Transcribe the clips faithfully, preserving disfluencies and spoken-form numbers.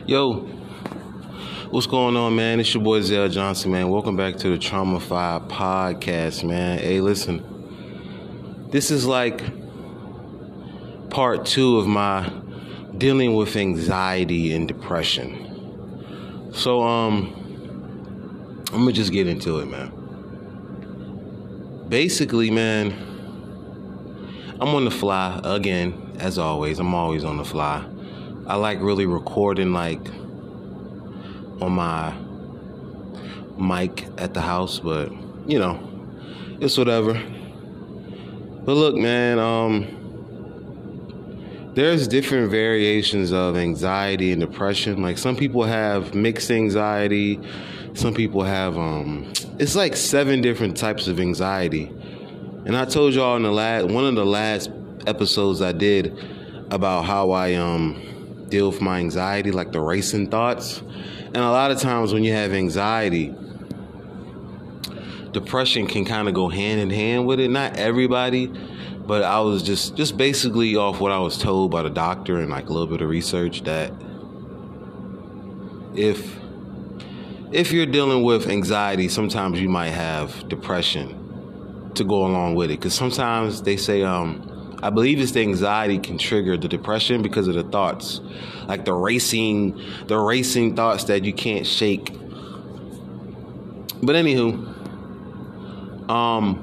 Yo, what's going on, man? It's your boy Zell Johnson, man. Welcome back to the Trauma five podcast, man. Hey, listen, this is like part two of my dealing with anxiety and depression. So, um, I'm gonna just get into it, man. Basically, man, I'm on the fly again, as always. I'm always on the fly. I like really recording like on my mic at the house, but you know, it's whatever. But look, man, um, there's different variations of anxiety and depression. Like some people have mixed anxiety. Some people have, um, it's like seven different types of anxiety. And I told y'all in the last, one of the last episodes I did about how I, um, deal with my anxiety, like the racing thoughts. And a lot of times when you have anxiety, depression can kind of go hand in hand with it. Not everybody, but I was just, just basically off what I was told by the doctor and like a little bit of research that if if you're dealing with anxiety, sometimes you might have depression to go along with it. Because sometimes they say, um, I believe it's the anxiety can trigger the depression because of the thoughts, like the racing, the racing thoughts that you can't shake. But anywho,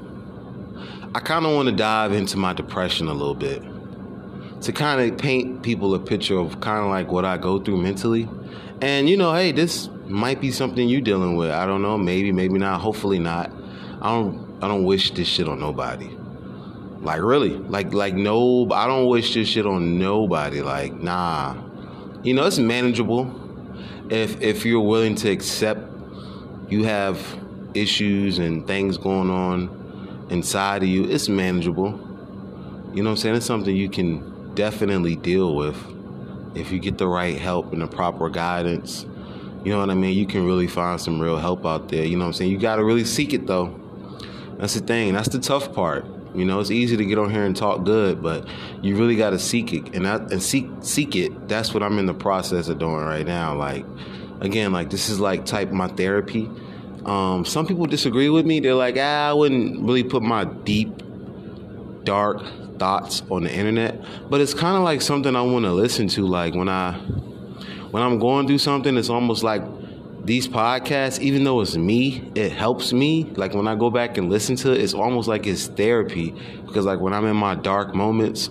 um, I kind of want to dive into my depression a little bit to kind of paint people a picture of kind of like what I go through mentally. And, you know, hey, this might be something you're dealing with. I don't know. Maybe, maybe not. Hopefully not. I don't, I don't wish this shit on nobody. Like, really, like, like, no, I don't wish this shit on nobody. Like, nah, you know, it's manageable if, if you're willing to accept you have issues and things going on inside of you. It's manageable. You know what I'm saying? It's something you can definitely deal with if you get the right help and the proper guidance. You know what I mean? You can really find some real help out there. You know what I'm saying? You got to really seek it, though. That's the thing. That's the tough part. You know, it's easy to get on here and talk good, but you really got to seek it and I, and seek seek it. That's what I'm in the process of doing right now. Like, again, like this is like type my therapy. Um, some people disagree with me. They're like, ah, I wouldn't really put my deep, dark thoughts on the internet, but it's kind of like something I want to listen to. Like when I when I'm going through something, it's almost like these podcasts, even though it's me, it helps me. Like when I go back and listen to it, it's almost like it's therapy. Because like when I'm in my dark moments,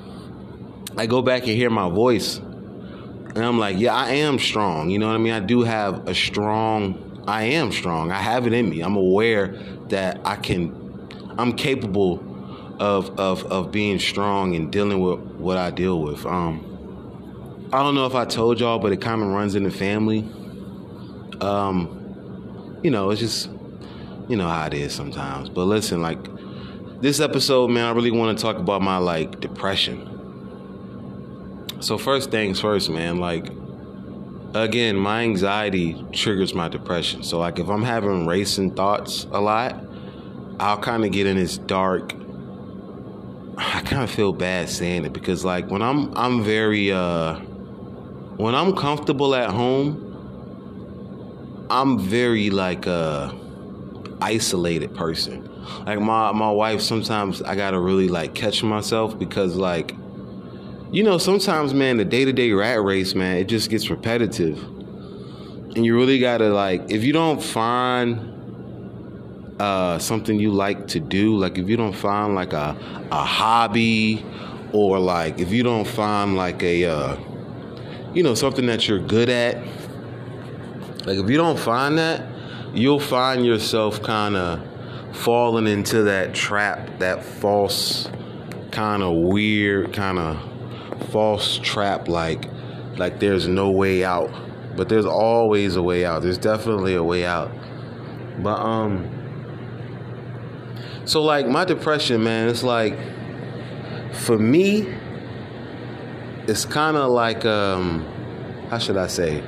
I go back and hear my voice. And I'm like, yeah, I am strong. You know what I mean? I do have a strong, I am strong. I have it in me. I'm aware that I can, I'm capable of of, of being strong and dealing with what I deal with. Um, I don't know if I told y'all, but it kind of runs in the family. Um, you know, it's just, you know how it is sometimes. But listen, like this episode, man, I really want to talk about my like depression. So first things first, man, like, again, my anxiety triggers my depression. So like if I'm having racing thoughts a lot, I'll kind of get in this dark, I kind of feel bad saying it because like when I'm, I'm very, uh, when I'm comfortable at home, I'm very like a isolated person. Like my, my wife, sometimes I gotta really like catch myself because like, you know, sometimes, man, the day-to-day rat race, man, it just gets repetitive. And you really gotta like, if you don't find uh, something you like to do, like if you don't find like a, a hobby or like if you don't find like a, uh, you know, something that you're good at, like, if you don't find that, you'll find yourself kind of falling into that trap, that false, kind of weird, kind of false trap, like, like there's no way out. But there's always a way out. There's definitely a way out. But, um, so, like, my depression, man, it's like, for me, it's kind of like, um, how should I say?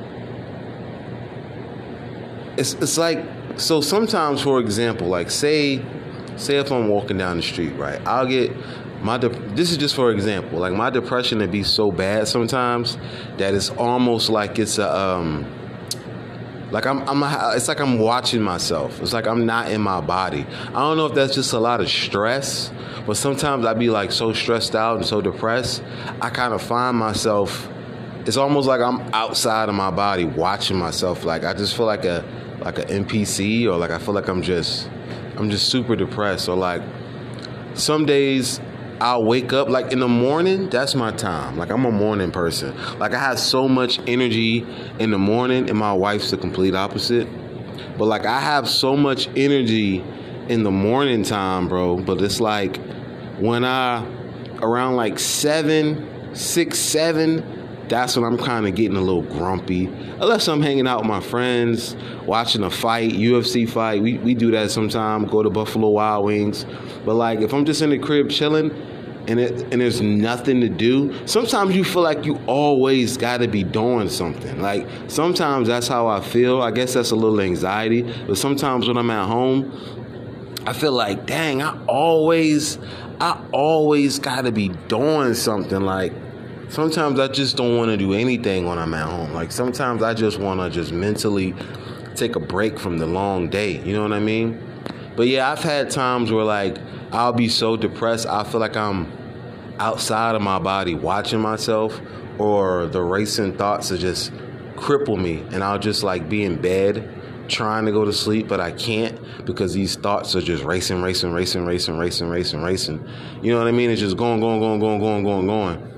It's it's like, so sometimes, for example, like say, say if I'm walking down the street, right, I'll get, my de- this is just for example. Like my depression would be so bad sometimes that it's almost like it's a um, like I'm I'm a, it's like I'm watching myself. It's like I'm not in my body. I don't know if that's just a lot of stress, but sometimes I be like so stressed out and so depressed, I kind of find myself. It's almost like I'm outside of my body watching myself. Like I just feel like a like an N P C, or like I feel like I'm just I'm just super depressed. Or like some days I'll wake up, like in the morning, that's my time. Like I'm a morning person. Like I have so much energy in the morning, and my wife's the complete opposite. But like I have so much energy in the morning time, bro. But it's like when I, around like seven, six, seven, that's when I'm kind of getting a little grumpy. Unless I'm hanging out with my friends, watching a fight, U F C fight. We we do that sometimes, go to Buffalo Wild Wings. But like if I'm just in the crib chilling and it and there's nothing to do, sometimes you feel like you always got to be doing something. Like sometimes that's how I feel. I guess that's a little anxiety. But sometimes when I'm at home, I feel like, dang, I always, I always got to be doing something. Like sometimes I just don't want to do anything when I'm at home. Like sometimes I just want to just mentally take a break from the long day. You know what I mean? But yeah, I've had times where like I'll be so depressed, I feel like I'm outside of my body watching myself, or the racing thoughts will just cripple me, and I'll just like be in bed trying to go to sleep, but I can't because these thoughts are just racing, racing, racing, racing, racing, racing, racing. You know what I mean? It's just going, going, going, going, going, going, going.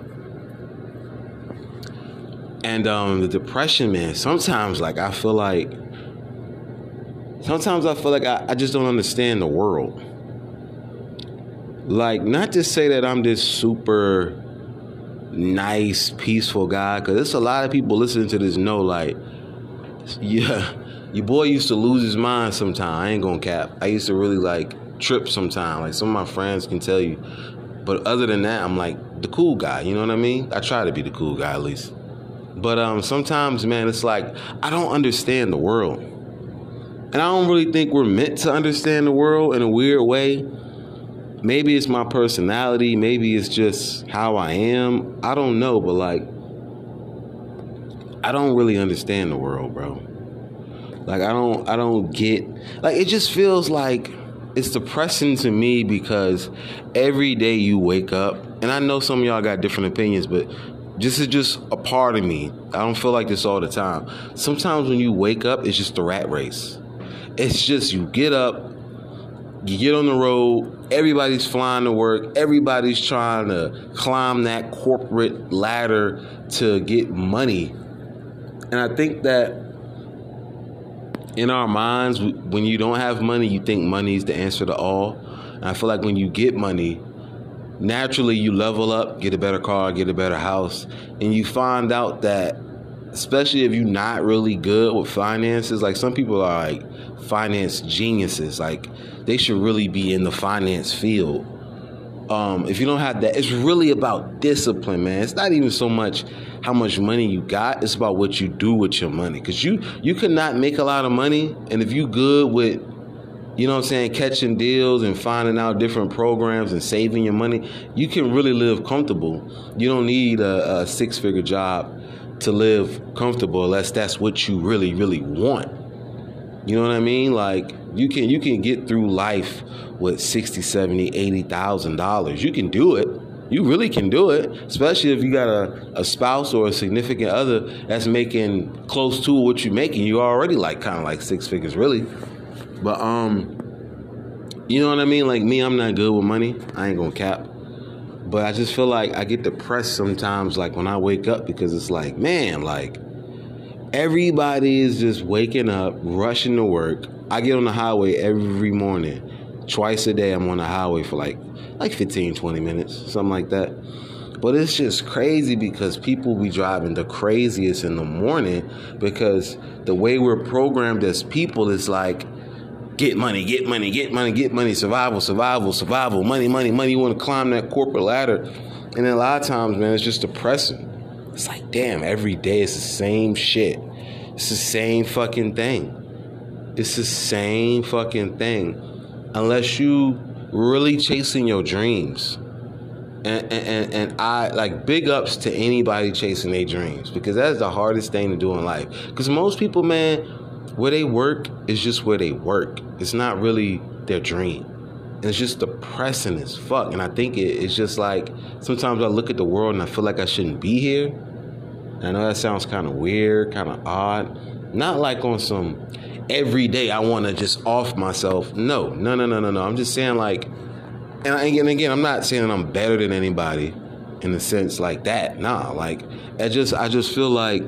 And um, the depression, man, sometimes like I feel like, sometimes I feel like I, I just don't understand the world. Like, not to say that I'm this super nice, peaceful guy, because there's a lot of people listening to this know, like, yeah, your boy used to lose his mind sometimes. I ain't gonna cap. I used to really, like, trip sometimes. Like, some of my friends can tell you. But other than that, I'm, like, the cool guy. You know what I mean? I try to be the cool guy, at least. But um, sometimes, man, it's like, I don't understand the world. And I don't really think we're meant to understand the world in a weird way. Maybe it's my personality. Maybe it's just how I am. I don't know, but like, I don't really understand the world, bro. Like, I don't, I don't get, like, it just feels like it's depressing to me because every day you wake up, and I know some of y'all got different opinions, but this is just a part of me. I don't feel like this all the time. Sometimes when you wake up, it's just a rat race. It's just you get up, you get on the road, everybody's flying to work, everybody's trying to climb that corporate ladder to get money. And I think that in our minds, when you don't have money, you think money is the answer to all. And I feel like when you get money, naturally you level up, get a better car, get a better house, and you find out that, especially if you're not really good with finances, like some people are like finance geniuses, like they should really be in the finance field. Um, if you don't have that, it's really about discipline, man. It's not even so much how much money you got, it's about what you do with your money. Because you, you could not make a lot of money, and if you good with, you know what I'm saying, catching deals and finding out different programs and saving your money, you can really live comfortable. You don't need a, a six-figure job to live comfortable unless that's what you really, really want. You know what I mean? Like, you can you can get through life with sixty, seventy, eighty thousand dollars. You can do it. You really can do it, especially if you got a, a spouse or a significant other that's making close to what you're making. You're already like kind of like six figures, really. But um, you know what I mean? Like me, I'm not good with money. I ain't gonna cap. But I just feel like I get depressed sometimes, like when I wake up, because it's like, man, like everybody is just waking up, rushing to work. I get on the highway every morning. Twice a day, I'm on the highway for like like fifteen, twenty minutes, something like that. But it's just crazy because people be driving the craziest in the morning, because the way we're programmed as people is like, get money, get money, get money, get money, survival, survival, survival, money, money, money. You want to climb that corporate ladder. And then a lot of times, man, it's just depressing. It's like, damn, every day it's the same shit. It's the same fucking thing. It's the same fucking thing. Unless you really chasing your dreams. And, and and I like big ups to anybody chasing their dreams, because that's the hardest thing to do in life. Because most people, man, where they work is just where they work. It's not really their dream. And it's just depressing as fuck. And I think it, it's just like, sometimes I look at the world and I feel like I shouldn't be here. And I know that sounds kind of weird, kind of odd. Not like on some every day I want to just off myself. No, no, no, no, no, no. I'm just saying like, and, I, and again, I'm not saying that I'm better than anybody in the sense like that. Nah, like, I just, I just feel like,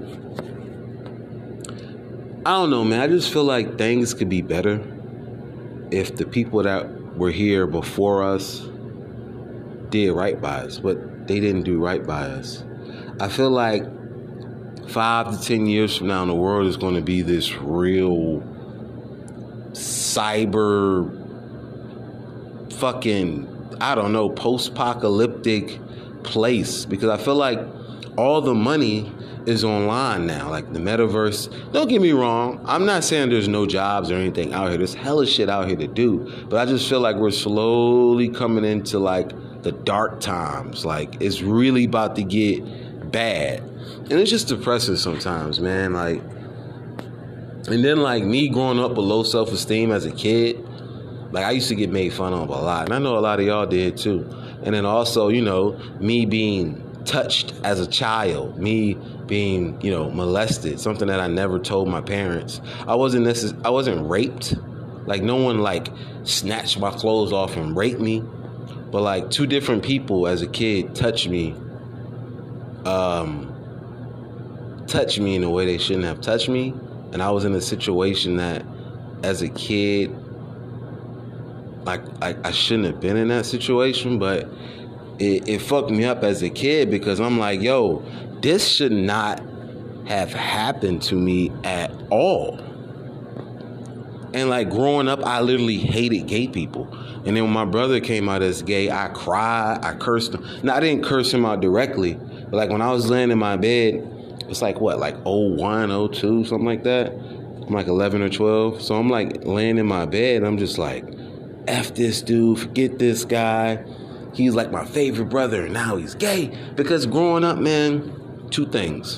I don't know, man. I just feel like things could be better if the people that were here before us did right by us, but they didn't do right by us. I feel like five to ten years from now, the world is going to be this real cyber fucking, I don't know, post-apocalyptic place, because I feel like all the money is online now, like the metaverse. Don't get me wrong, I'm not saying there's no jobs or anything out here. There's hella shit out here to do, but I just feel like we're slowly coming into like the dark times. Like it's really about to get bad, and it's just depressing sometimes, man. Like, and then like me growing up with low self-esteem as a kid, like I used to get made fun of a lot, and I know a lot of y'all did too. And then also, you know, me being touched as a child, me being, you know, molested, something that I never told my parents. I wasn't necess- I wasn't raped. Like no one like snatched my clothes off and raped me, but like two different people as a kid touched me, um, touched me in a way they shouldn't have touched me, and I was in a situation that, as a kid, like I, I shouldn't have been in that situation, but It, it fucked me up as a kid, because I'm like, yo, this should not have happened to me at all. And like growing up, I literally hated gay people. And then when my brother came out as gay, I cried, I cursed him. Now, I didn't curse him out directly, but like when I was laying in my bed, it's like what, like oh one, oh two, something like that. I'm like eleven or twelve. So I'm like laying in my bed and I'm just like, F this dude, forget this guy. He's like my favorite brother, and now he's gay. Because growing up, man, two things.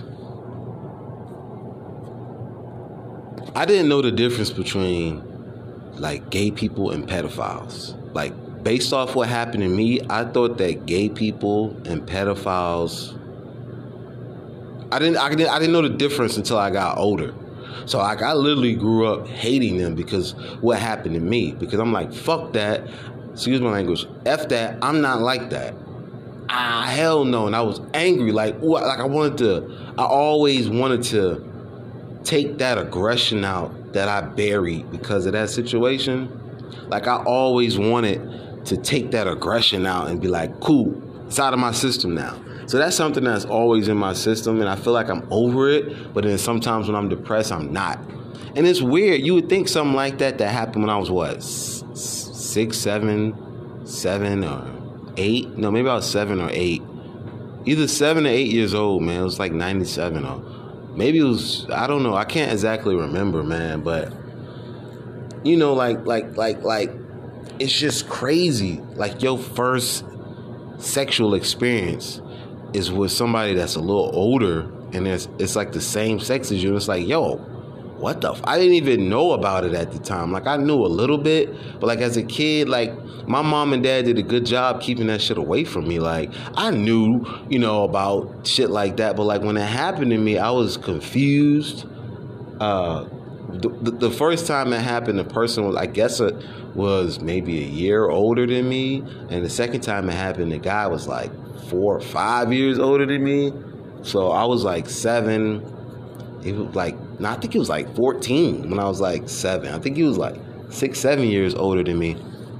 I didn't know the difference between like gay people and pedophiles. Like based off what happened to me, I thought that gay people and pedophiles, I didn't, I didn't, I didn't know the difference until I got older. So like I literally grew up hating them because what happened to me. Because I'm like, fuck that. Excuse my language. F that. I'm not like that. Ah, hell no. And I was angry. Like, ooh, like I wanted to, I always wanted to take that aggression out that I buried because of that situation. Like, I always wanted to take that aggression out and be like, cool, it's out of my system now. So that's something that's always in my system, and I feel like I'm over it. But then sometimes when I'm depressed, I'm not. And it's weird. You would think something like that that happened when I was what? Six, seven, seven or eight. No, maybe I was seven or eight. Either seven or eight years old, man. It was like ninety-seven or maybe it was, I don't know. I can't exactly remember, man. But, you know, like, like, like, like, it's just crazy. Like your first sexual experience is with somebody that's a little older, and it's, it's like the same sex as you. And it's like, yo, what the f-? I didn't even know about it at the time. Like, I knew a little bit, but like as a kid, like my mom and dad did a good job keeping that shit away from me. Like, I knew, you know, about shit like that, but like when it happened to me, I was confused. Uh, the, the, the first time it happened, the person was, I guess it was maybe a year older than me. And the second time it happened, the guy was like four or five years older than me. So I was like seven. It was like, no, I think he was like fourteen when I was like seven. I think he was like six, seven years older than me.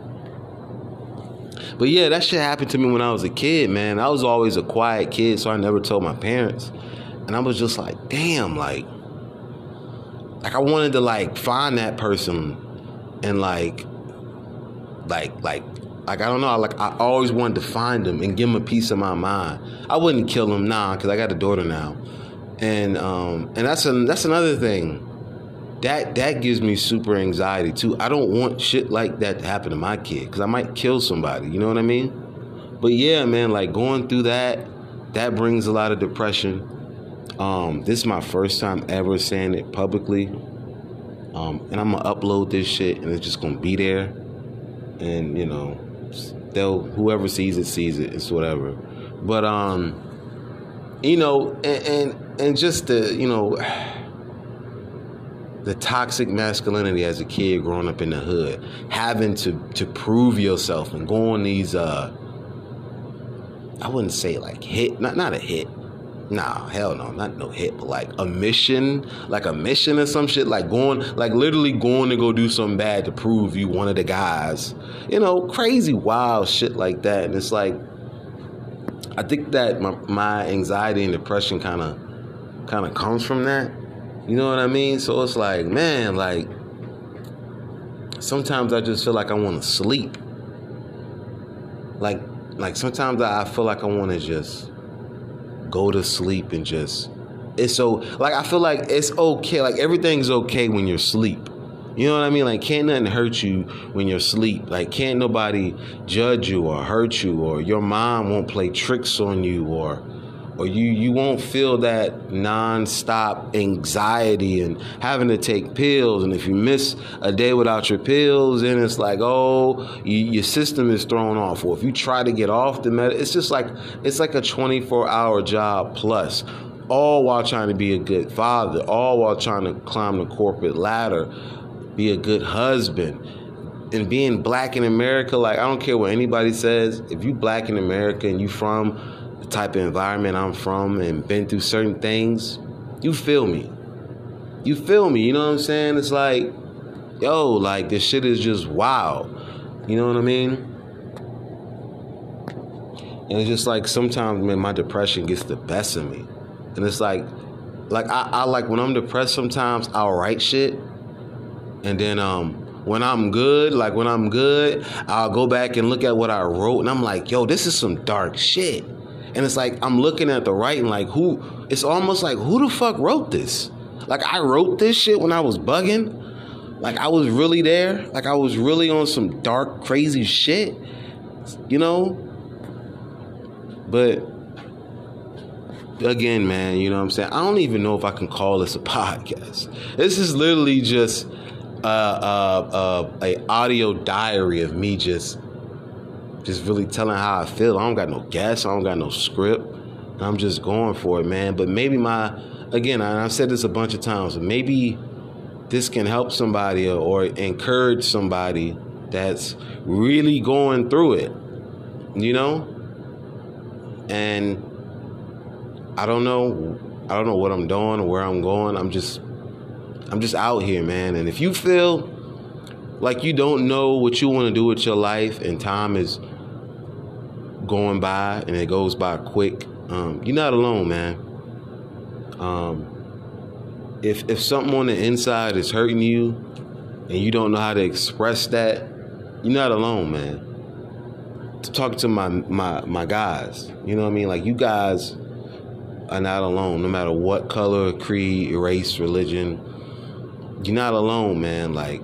But yeah, that shit happened to me when I was a kid, man. I was always a quiet kid, so I never told my parents. And I was just like, damn, like, like I wanted to like find that person and like, like, like, like, I don't know, like I always wanted to find him and give him a piece of my mind. I wouldn't kill him now because I got a daughter now. And um, and that's an, that's another thing. That that gives me super anxiety too. I don't want shit like that to happen to my kid because I might kill somebody. You know what I mean? but yeah, man, like going through that, that brings a lot of depression. Um, this is my first time ever saying it publicly. Um, and I'm going to upload this shit and it's just going to be there. And, you know, they'll, whoever sees it, sees it. It's whatever. But, um, you know, and, and, and just the, you know, the toxic masculinity as a kid growing up in the hood, having to, to prove yourself and go on these, uh, I wouldn't say like hit, not, not a hit. Nah, hell no, not no hit, but like a mission, like a mission or some shit, like going, like literally going to go do something bad to prove you one of the guys, you know, crazy, wild shit like that. And it's like, I think that my, my anxiety and depression kind of, kind of comes from that. You know what I mean? So it's like, man, like, sometimes I just feel like I want to sleep. Like, like sometimes I feel like I want to just go to sleep and just, it's so, like, I feel like it's okay. Like, everything's okay when you're asleep. You know what I mean? Like, can't nothing hurt you when you're asleep. Like, can't nobody judge you or hurt you, or your mom won't play tricks on you, or or you, you won't feel that nonstop anxiety and having to take pills. And if you miss a day without your pills, then it's like, oh, you, your system is thrown off. Or if you try to get off the med, it's just like, it's like a twenty-four hour job plus, all while trying to be a good father, all while trying to climb the corporate ladder, be a good husband. And being black in America, like, I don't care what anybody says. If you black in America and you from the type of environment I'm from and been through certain things, you feel me. You feel me, you know what I'm saying? It's like, yo, like, this shit is just wild. You know what I mean? And it's just like, sometimes, man, my depression gets the best of me. And it's like, like, I, I like, when I'm depressed, sometimes I'll write shit. And then, um, when I'm good, like, when I'm good, I'll go back and look at what I wrote. And I'm like, yo, this is some dark shit. And it's like, I'm looking at the writing like, who, it's almost like, who the fuck wrote this? Like, I wrote this shit when I was bugging. Like, I was really there. Like, I was really on some dark, crazy shit, you know? But again, man, you know what I'm saying? I don't even know if I can call this a podcast. This is literally just uh, uh, uh, a audio diary of me just Just really telling how I feel. I don't got no gas. I don't got no script. I'm just going for it, man. But maybe my, again, I've said this a bunch of times, maybe this can help somebody or, or encourage somebody that's really going through it, you know? And I don't know. I don't know what I'm doing or where I'm going. I'm just, I'm just out here, man. And if you feel like you don't know what you want to do with your life and time is going by and it goes by quick, um, you're not alone, man. Um, if if something on the inside is hurting you and you don't know how to express that, you're not alone, man. To talk to my my my guys, you know what I mean? Like, you guys are not alone, no matter what color, creed, race, religion. You're not alone, man. Like,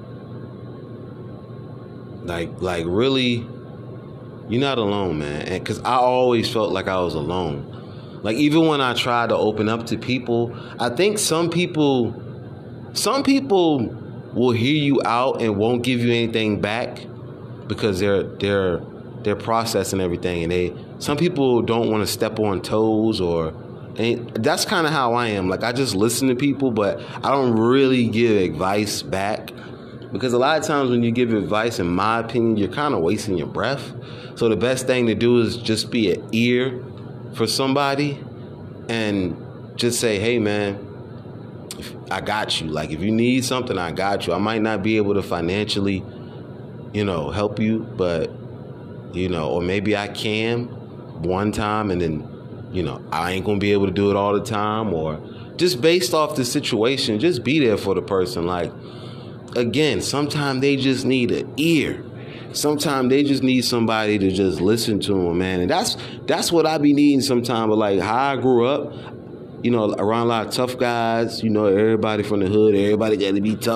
like, like, really. You're not alone, man. And because I always felt like I was alone. Like, even when I tried to open up to people, I think some people, some people will hear you out and won't give you anything back because they're they're they're processing everything, and they some people don't want to step on toes, or and that's kind of how I am. Like, I just listen to people, but I don't really give advice back. Because a lot of times when you give advice, in my opinion, you're kind of wasting your breath. So the best thing to do is just be an ear for somebody and just say, hey, man, I got you. Like, if you need something, I got you. I might not be able to financially, you know, help you, but, you know, or maybe I can one time and then, you know, I ain't going to be able to do it all the time, or just based off the situation, just be there for the person. Like, again, sometimes they just need an ear. Sometimes they just need somebody to just listen to them, man. And that's that's what I be needing sometimes. But like, how I grew up, you know, around a lot of tough guys, you know, everybody from the hood, everybody got to be tough.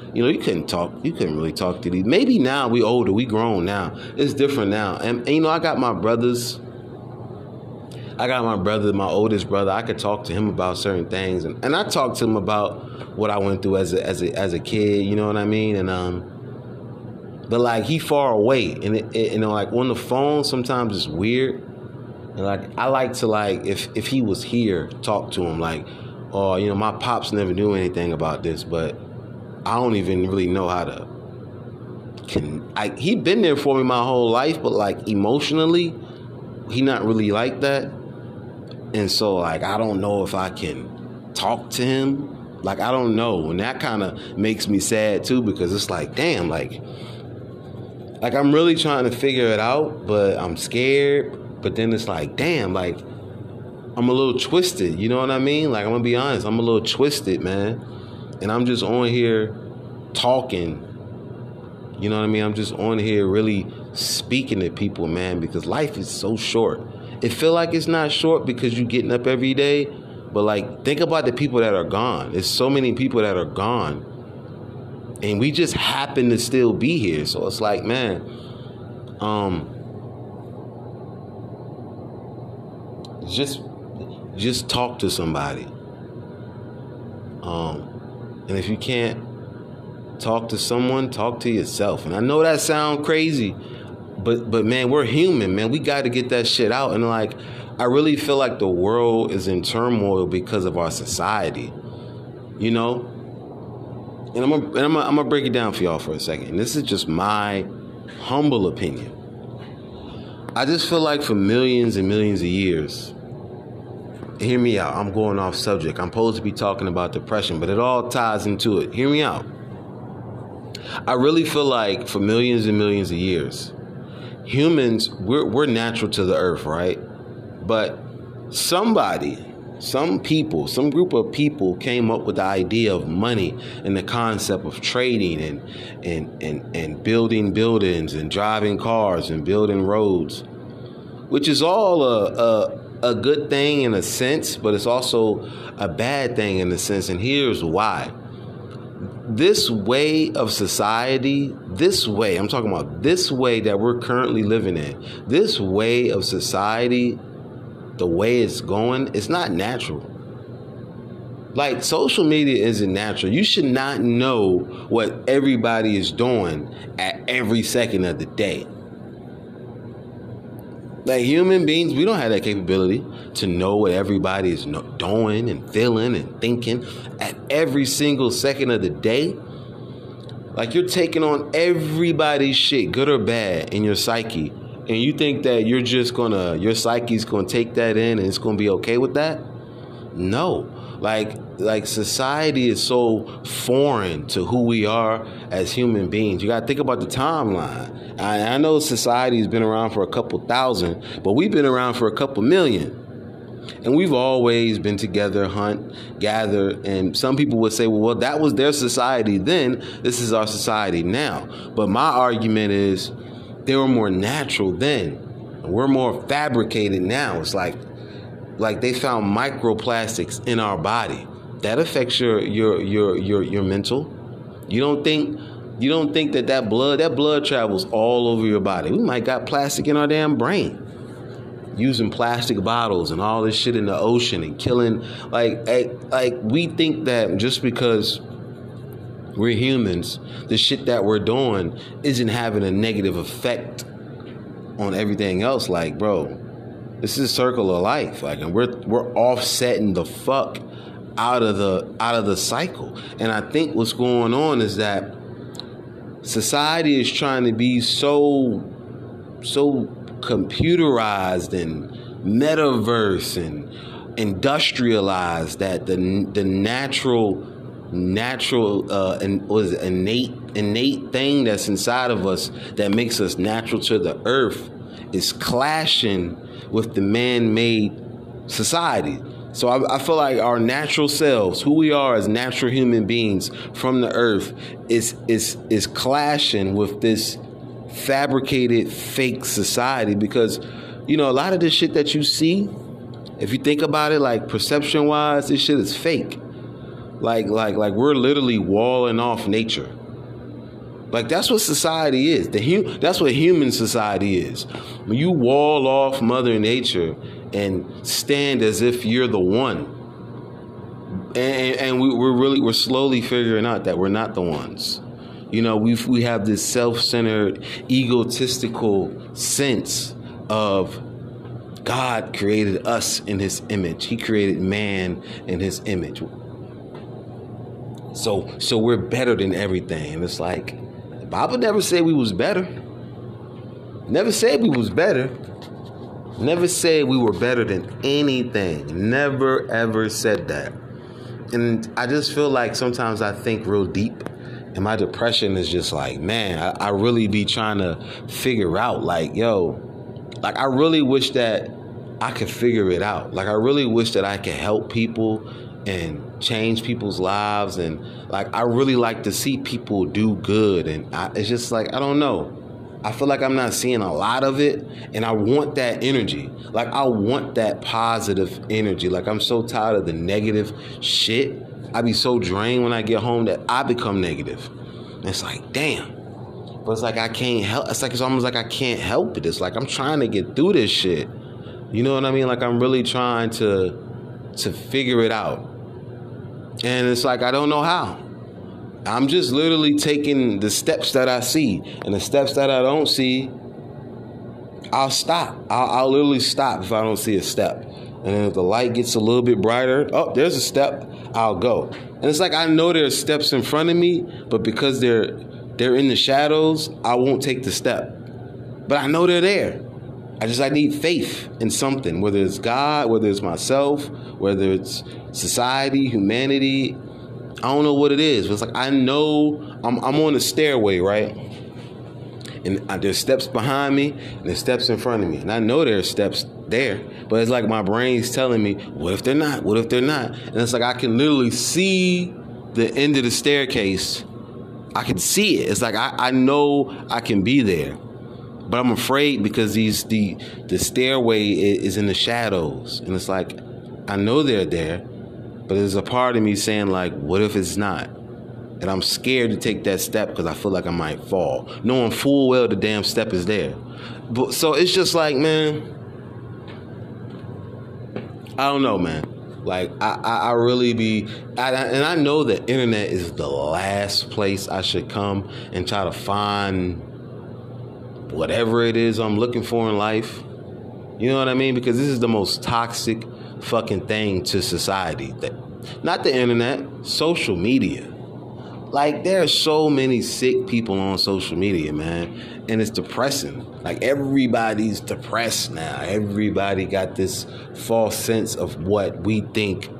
You know, you couldn't talk. You couldn't really talk to these. Maybe now we older, we grown now. It's different now. And, and you know, I got my brothers. I got my brother, my oldest brother. I could talk to him about certain things, and, and I talked to him about what I went through as a as a as a kid. You know what I mean? And um, but like he far away, and it, it, you know, like on the phone sometimes it's weird. And like I like to like if if he was here, talk to him like, oh, you know, my pops never knew anything about this, but I don't even really know how to. Can I? He been there for me my whole life, but like emotionally, he not really like that, and so like I don't know if I can talk to him. Like I don't know, and that kind of makes me sad too because it's like, damn, like, like I'm really trying to figure it out, but I'm scared. But then it's like, damn, like I'm a little twisted. You know what I mean? Like I'm gonna be honest, I'm a little twisted, man. And I'm just on here talking, you know what I mean? I'm just on here really speaking to people, man, because life is so short. It feel like it's not short because you're getting up every day, but like think about the people that are gone. There's so many people that are gone, and we just happen to still be here. So it's like, man, um, just just talk to somebody. Um. And if you can't talk to someone, talk to yourself. And I know that sounds crazy, but but man, we're human, man. We got to get that shit out. And like, I really feel like the world is in turmoil because of our society, you know. And I'm gonna, and I'm gonna, I'm gonna break it down for y'all for a second. And this is just my humble opinion. I just feel like for millions and millions of years. Hear me out. I'm going off subject. I'm supposed to be talking about depression, but it all ties into it. Hear me out. I really feel like for millions and millions of years, humans, we're, we're natural to the earth, right? But somebody, some people, some group of people came up with the idea of money and the concept of trading and and and, and building buildings and driving cars and building roads, which is all a, a a good thing in a sense, but it's also a bad thing in a sense. And here's why. This way of society, this way, I'm talking about this way that we're currently living in, this way of society, the way it's going, it's not natural. Like social media isn't natural. You should not know what everybody is doing at every second of the day. Like human beings, we don't have that capability to know what everybody is doing and feeling and thinking at every single second of the day. Like you're taking on everybody's shit, good or bad, in your psyche. And you think that you're just gonna, your psyche's gonna take that in and it's gonna be okay with that? No. Like, like society is so foreign to who we are as human beings. You got to think about the timeline. I, I know society has been around for a couple thousand, but we've been around for a couple million. And we've always been together, hunt, gather. And some people would say, well, well, that was their society then. This is our society now. But my argument is they were more natural then. We're more fabricated now. It's like, like they found microplastics in our body. That affects your your your your your mental. You don't think you don't think that that blood that blood travels all over your body. We might got plastic in our damn brain. Using plastic bottles and all this shit in the ocean and killing like like we think that just because we're humans, the shit that we're doing isn't having a negative effect on everything else. Like, bro, this is a circle of life. Like, and we're we're offsetting the fuck out of the out of the cycle. And I think what's going on is that society is trying to be so so computerized and metaverse and industrialized that the the natural natural uh and was innate innate thing that's inside of us that makes us natural to the earth is clashing with the man-made society. So I, I feel like our natural selves, who we are as natural human beings from the earth, is is is clashing with this fabricated fake society. Because, you know, a lot of this shit that you see, if you think about it, like perception wise, this shit is fake. Like like like we're literally walling off nature. Like, that's what society is. The hum- That's what human society is. When you wall off Mother Nature and stand as if you're the one. And, and we, we're really, we're slowly figuring out that we're not the ones. You know, we we have this self-centered, egotistical sense of God created us in his image. He created man in his image. So, so we're better than everything. And it's like, the Bible never said we was better. Never said we was better. Never said we were better than anything. Never, ever said that. And I just feel like sometimes I think real deep. And my depression is just like, man, I, I really be trying to figure out, like, yo, like, I really wish that I could figure it out. Like, I really wish that I could help people and change people's lives. And, like, I really like to see people do good. And I, it's just like, I don't know. I feel like I'm not seeing a lot of it. And I want that energy. Like, I want that positive energy. Like, I'm so tired of the negative shit. I be so drained when I get home that I become negative. And it's like, damn. But it's like I can't help. It's like it's almost like I can't help it. It's like I'm trying to get through this shit. You know what I mean? Like, I'm really trying to to figure it out. And it's like I don't know how. I'm just literally taking the steps that I see. And the steps that I don't see, I'll stop. I'll, I'll literally stop if I don't see a step. And then if the light gets a little bit brighter, oh, there's a step, I'll go. And it's like I know there's steps in front of me, but because they're they're in the shadows, I won't take the step. But I know they're there. I just I need faith in something, whether it's God, whether it's myself, whether it's society, humanity. I don't know what it is. But it's like I know I'm I'm on the stairway, right? And there's steps behind me, and there's steps in front of me. And I know there's steps there, but it's like my brain's telling me, what if they're not? What if they're not? And it's like I can literally see the end of the staircase. I can see it. It's like I, I know I can be there. But I'm afraid because these the the stairway is in the shadows. And it's like, I know they're there, but there's a part of me saying, like, what if it's not? And I'm scared to take that step because I feel like I might fall, knowing full well the damn step is there. But so it's just like, man, I don't know, man. Like, I, I, I really be, I, and I know the internet is the last place I should come and try to find whatever it is I'm looking for in life. You know what I mean? Because this is the most toxic fucking thing to society. That, not the internet, social media. Like, there are so many sick people on social media, man. And it's depressing. Like, everybody's depressed now. Everybody got this false sense of what we think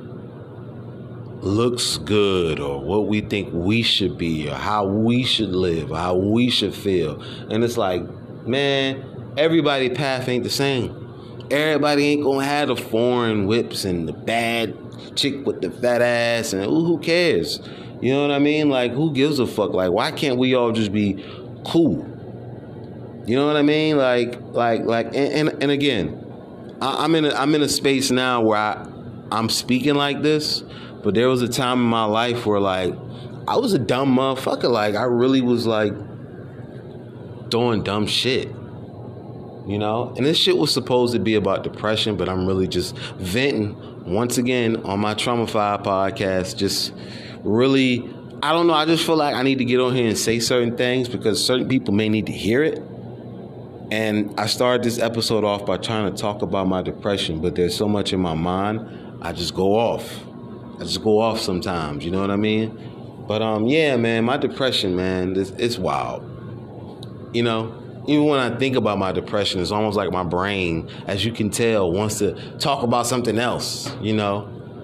looks good, or what we think we should be, or how we should live, or how we should feel. And it's like, man, everybody's path ain't the same. Everybody ain't gonna have the foreign whips and the bad chick with the fat ass, and ooh, who cares? You know what I mean? Like, who gives a fuck? Like, why can't we all just be cool? You know what I mean? Like, like, like, and and, and again, I, I'm in a, I'm in a space now where I I'm speaking like this, but there was a time in my life where, like, I was a dumb motherfucker. Like, I really was like doing dumb shit. You know, and this shit was supposed to be about depression, but I'm really just venting once again on my Traumafy podcast. Just really, I don't know. I just feel like I need to get on here and say certain things because certain people may need to hear it. And I started this episode off by trying to talk about my depression, but there's so much in my mind, I just go off. I just go off sometimes. You know what I mean? But um, yeah, man, my depression, man, it's, it's wild. You know. Even when I think about my depression, it's almost like my brain, as you can tell, wants to talk about something else, you know?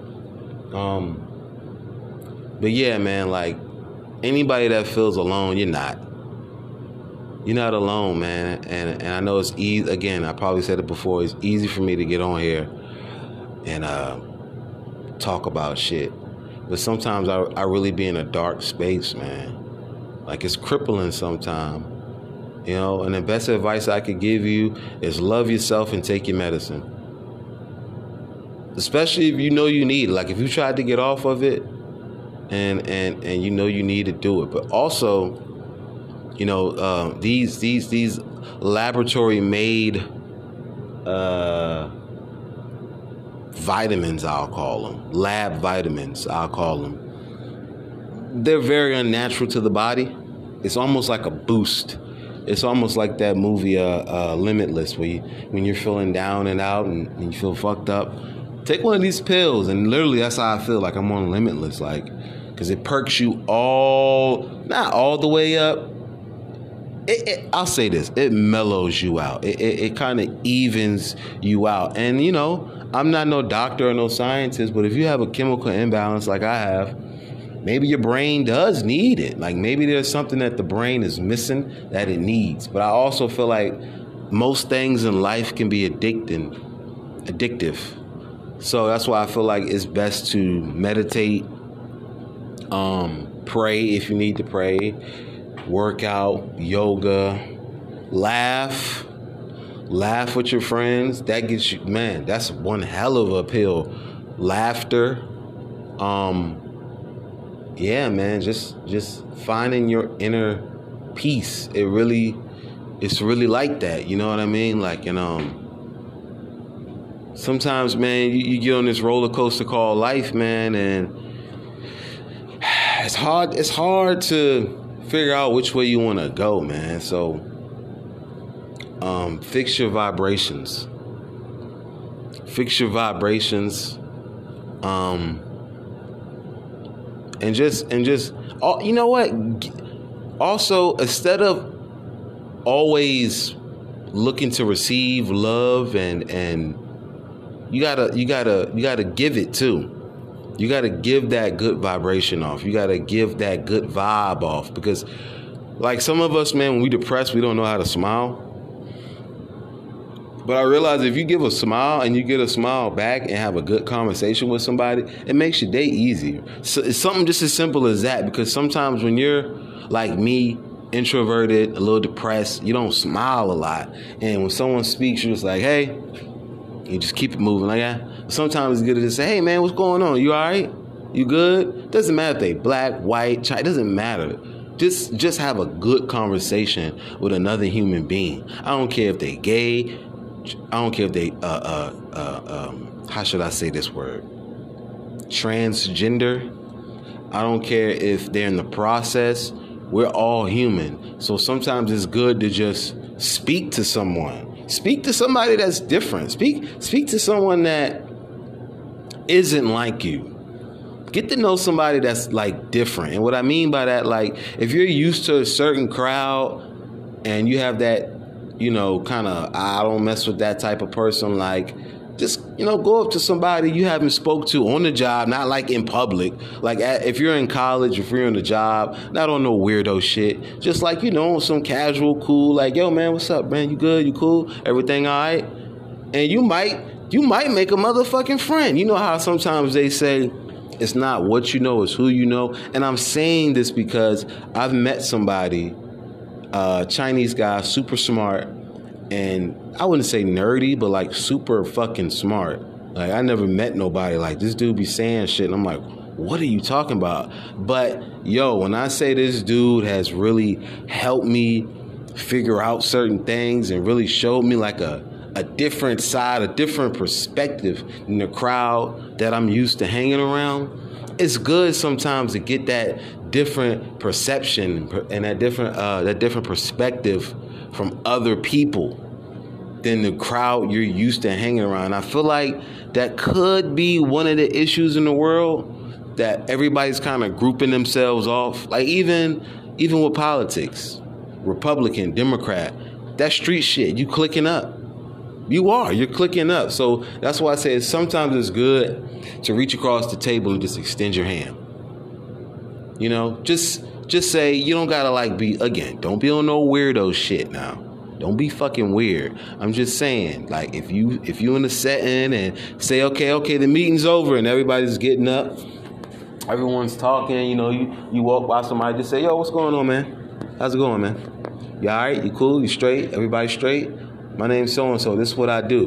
Um, but yeah, man, like, anybody that feels alone, you're not. You're not alone, man. And and I know it's easy, again, I probably said it before, it's easy for me to get on here and uh, talk about shit. But sometimes I, I really be in a dark space, man. Like, it's crippling sometimes. You know, and the best advice I could give you is love yourself and take your medicine. Especially if you know you need it. Like, if you tried to get off of it and and and you know you need to do it. But also, You know, uh, these these these laboratory made uh, vitamins, I'll call them, lab vitamins, I'll call them. They're very unnatural to the body. It's almost like a boost. It's almost like that movie, uh, uh, Limitless, where you, when you're feeling down and out and, and you feel fucked up, take one of these pills, and literally that's how I feel like I'm on Limitless, like, because it perks you all, not all the way up. It, it, I'll say this, it mellows you out. It, it, it kind of evens you out. And, you know, I'm not no doctor or no scientist, but if you have a chemical imbalance like I have, maybe your brain does need it. Like maybe there's something that the brain is missing that it needs. But I also feel like most things in life can be addicting, addictive. So that's why I feel like it's best to meditate, um, pray if you need to pray, work out, yoga, laugh, laugh with your friends. That gets you, man, that's one hell of a pill. Laughter, um, yeah, man, just just finding your inner peace. It really, it's really like that. You know what I mean? Like, you know, sometimes, man, you, you get on this roller coaster called life, man, and it's hard. It's hard to figure out which way you want to go, man. So, um, fix your vibrations. Fix your vibrations. Um. And just, and just, oh, you know what? Also, instead of always looking to receive love and, and you gotta, you gotta, you gotta give it too. You gotta give that good vibration off. You gotta give that good vibe off, because like some of us, man, when we depressed, we don't know how to smile. But I realize if you give a smile and you get a smile back and have a good conversation with somebody, it makes your day easier. So it's something just as simple as that, because sometimes when you're like me, introverted, a little depressed, you don't smile a lot. And when someone speaks, you're just like, hey, you just keep it moving like that. Sometimes it's good to just say, hey, man, what's going on? You all right? You good? Doesn't matter if they black, white, Chinese, it doesn't matter. Just, just have a good conversation with another human being. I don't care if they gay. I don't care if they, uh, uh, uh, um, how should I say this word? Transgender. I don't care if they're in the process. We're all human. So sometimes it's good to just speak to someone. Speak to somebody that's different. Speak, speak to someone that isn't like you. Get to know somebody that's like different. And what I mean by that, like if you're used to a certain crowd and you have that, you know, kind of, I don't mess with that type of person. Like, just, you know, go up to somebody you haven't spoke to on the job, not like in public. Like if you're in college, if you're on the job, not on no weirdo shit. Just like, you know, some casual, cool, like, yo, man, what's up, man? You good? You cool? Everything all right? And you might, you might make a motherfucking friend. You know how sometimes they say, it's not what you know, it's who you know. And I'm saying this because I've met somebody, uh, Chinese guy, super smart, and I wouldn't say nerdy, but like super fucking smart. Like I never met nobody like this dude be saying shit, and I'm like, what are you talking about? But yo, when I say this dude has really helped me figure out certain things and really showed me like a, a different side, a different perspective in the crowd that I'm used to hanging around, it's good sometimes to get that different perception and that different uh, that different perspective from other people than the crowd you're used to hanging around. I feel like that could be one of the issues in the world, that everybody's kind of grouping themselves off. Like even even with politics, Republican, Democrat, that street shit, you clicking up. You are, you're clicking up. So that's why I say sometimes it's good to reach across the table and just extend your hand. You know, just just say, you don't gotta like be, again, don't be on no weirdo shit now. Don't be fucking weird. I'm just saying, like, if you if you in the setting and say, okay, okay, the meeting's over and everybody's getting up, everyone's talking, you know, you, you walk by somebody, just say, yo, what's going on, man? How's it going, man? You all right? You cool? You straight? Everybody straight? My name's so-and-so. This is what I do.